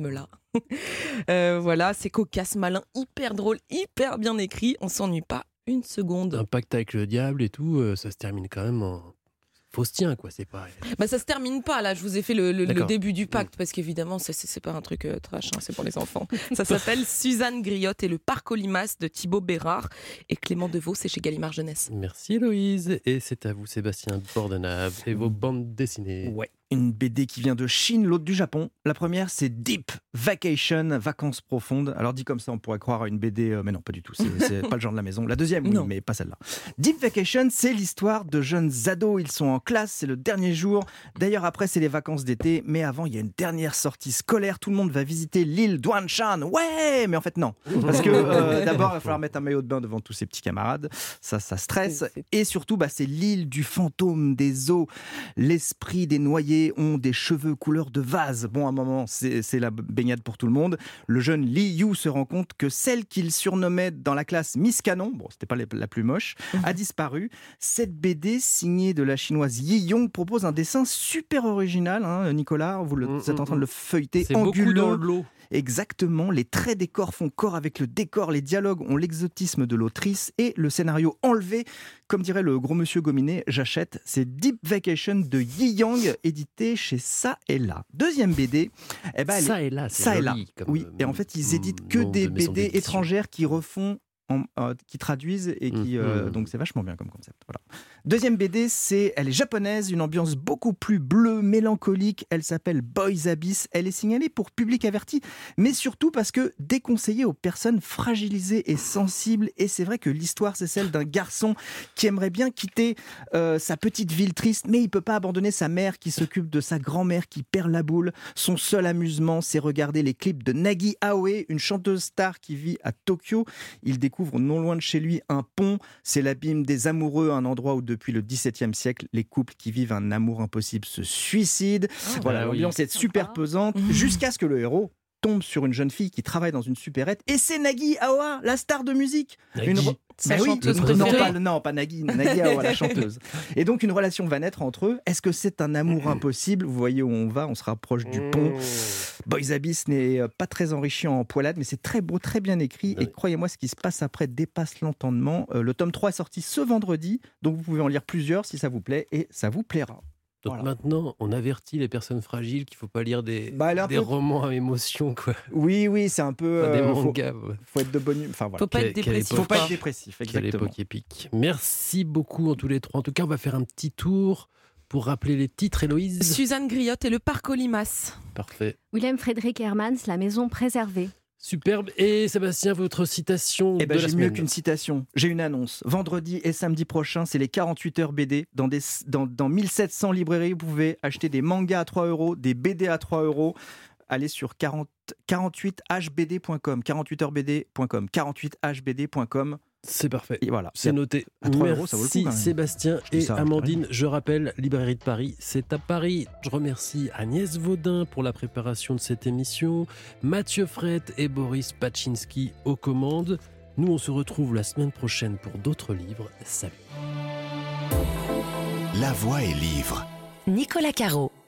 euh, Voilà, c'est cocasse, malin, hyper drôle, hyper bien écrit. On s'ennuie pas une seconde. Un pacte avec le diable et tout, euh, ça se termine quand même en... Faustien, quoi, c'est pas... Bah ça se termine pas, là, je vous ai fait le, le, le début du pacte, parce qu'évidemment, c'est, c'est, c'est pas un truc euh, trash, hein, c'est pour les enfants. Ça s'appelle Suzanne Griotte et le parc aux limaces de Thibaut Bérard, et Clément Devaux, c'est chez Gallimard Jeunesse. Merci Héloïse, et c'est à vous Sébastien Bordenave et vos bandes dessinées. Ouais. Une B D qui vient de Chine, l'autre du Japon. La première, c'est Deep Vacation, vacances profondes. Alors dit comme ça, on pourrait croire à une B D, euh, mais non, pas du tout. C'est, c'est pas le genre de la maison. La deuxième, oui, non. Mais pas celle-là. Deep Vacation, c'est l'histoire de jeunes ados. Ils sont en classe, c'est le dernier jour. D'ailleurs, après, c'est les vacances d'été. Mais avant, il y a une dernière sortie scolaire. Tout le monde va visiter l'île Duanshan. Ouais, mais en fait, non. Parce que euh, d'abord, il va falloir mettre un maillot de bain devant tous ses petits camarades. Ça, ça stresse. Et surtout, bah, c'est l'île du fantôme des eaux. L'esprit des noyés ont des cheveux couleur de vase. Bon, à un moment, c'est, c'est la baignade pour tout le monde. Le jeune Li Yu se rend compte que celle qu'il surnommait dans la classe Miss Canon, bon, c'était pas la plus moche, a disparu. Cette B D, signée de la chinoise Yi Yong, propose un dessin super original, hein, Nicolas, vous, le, vous êtes en train de le feuilleter. C'est anguleux. Beaucoup dans l'eau. Exactement, les traits des corps font corps avec le décor, les dialogues ont l'exotisme de l'autrice et le scénario enlevé. Comme dirait le gros monsieur Gominet, j'achète. C'est Deep Vacation de Yi Yang, édité chez Ça et Là. Deuxième B D. Eh ben, Ça et Là, c'est Ça et Là. Comme oui, et en fait, ils éditent que des B D étrangères qui refont En, euh, qui traduisent et qui euh, mmh. donc c'est vachement bien comme concept. Voilà. Deuxième B D, c'est elle est japonaise, une ambiance beaucoup plus bleue, mélancolique. Elle s'appelle Boys Abyss. Elle est signalée pour public averti, mais surtout parce que déconseillée aux personnes fragilisées et sensibles. Et c'est vrai que l'histoire, c'est celle d'un garçon qui aimerait bien quitter euh, sa petite ville triste, mais il peut pas abandonner sa mère qui s'occupe de sa grand-mère qui perd la boule. Son seul amusement, c'est regarder les clips de Nagi Aoi, une chanteuse star qui vit à Tokyo. Il découvre non loin de chez lui un pont, c'est l'abîme des amoureux, un endroit où depuis le dix-septième siècle, les couples qui vivent un amour impossible se suicident. Oh, voilà, bah l'ambiance oui. est super pesante, mmh. jusqu'à ce que le héros tombe sur une jeune fille qui travaille dans une supérette, et c'est Nagi Awa, la star de musique. Nagi. Une... Sa bah chanteuse oui, non, pas, non, pas Nagi, Nagi Awa, la chanteuse. Et donc une relation va naître entre eux. Est-ce que c'est un amour impossible ? Vous voyez où on va, on se rapproche du pont. Boys Abyss n'est pas très enrichi en poilade, mais c'est très beau, très bien écrit. Oui. Et croyez-moi, ce qui se passe après dépasse l'entendement. Euh, le tome trois est sorti ce vendredi, donc vous pouvez en lire plusieurs si ça vous plaît, et ça vous plaira. Donc voilà. Maintenant, on avertit les personnes fragiles qu'il ne faut pas lire des, bah, des peu... romans à émotion, quoi. Oui, oui, c'est un peu... Enfin, des euh, mangas. Faut, faut être de bonne humeur. Enfin, voilà. Faut pas être dépressif. Faut pas être dépressif, exactement. Quelle époque épique. Merci beaucoup, en tous les trois. En tout cas, on va faire un petit tour pour rappeler les titres, Héloïse. Suzanne Griotte et le parc aux limaces. Parfait. William Frédéric Hermans, La maison préservée. Superbe. Et Sébastien, votre citation eh ben, de la j'ai semaine. mieux qu'une citation. J'ai une annonce. Vendredi et samedi prochain, c'est les quarante-huit heures B D. Dans, des, dans, dans mille sept cents librairies, vous pouvez acheter des mangas à trois euros, des B D à trois euros. Allez sur quarante, quarante-huit h b d point com, quarante-huit heures b d point com, quarante-huit h b d point com. C'est parfait. Et voilà, c'est noté. À trois euros, ça vaut le coup. Merci Sébastien et ça, Amandine. Je rappelle, Librairie de Paris, c'est à Paris. Je remercie Agnès Vaudin pour la préparation de cette émission, Mathieu Frette et Boris Paczynski aux commandes. Nous, on se retrouve la semaine prochaine pour d'autres livres. Salut. La voix est livre. Nicolas Caro.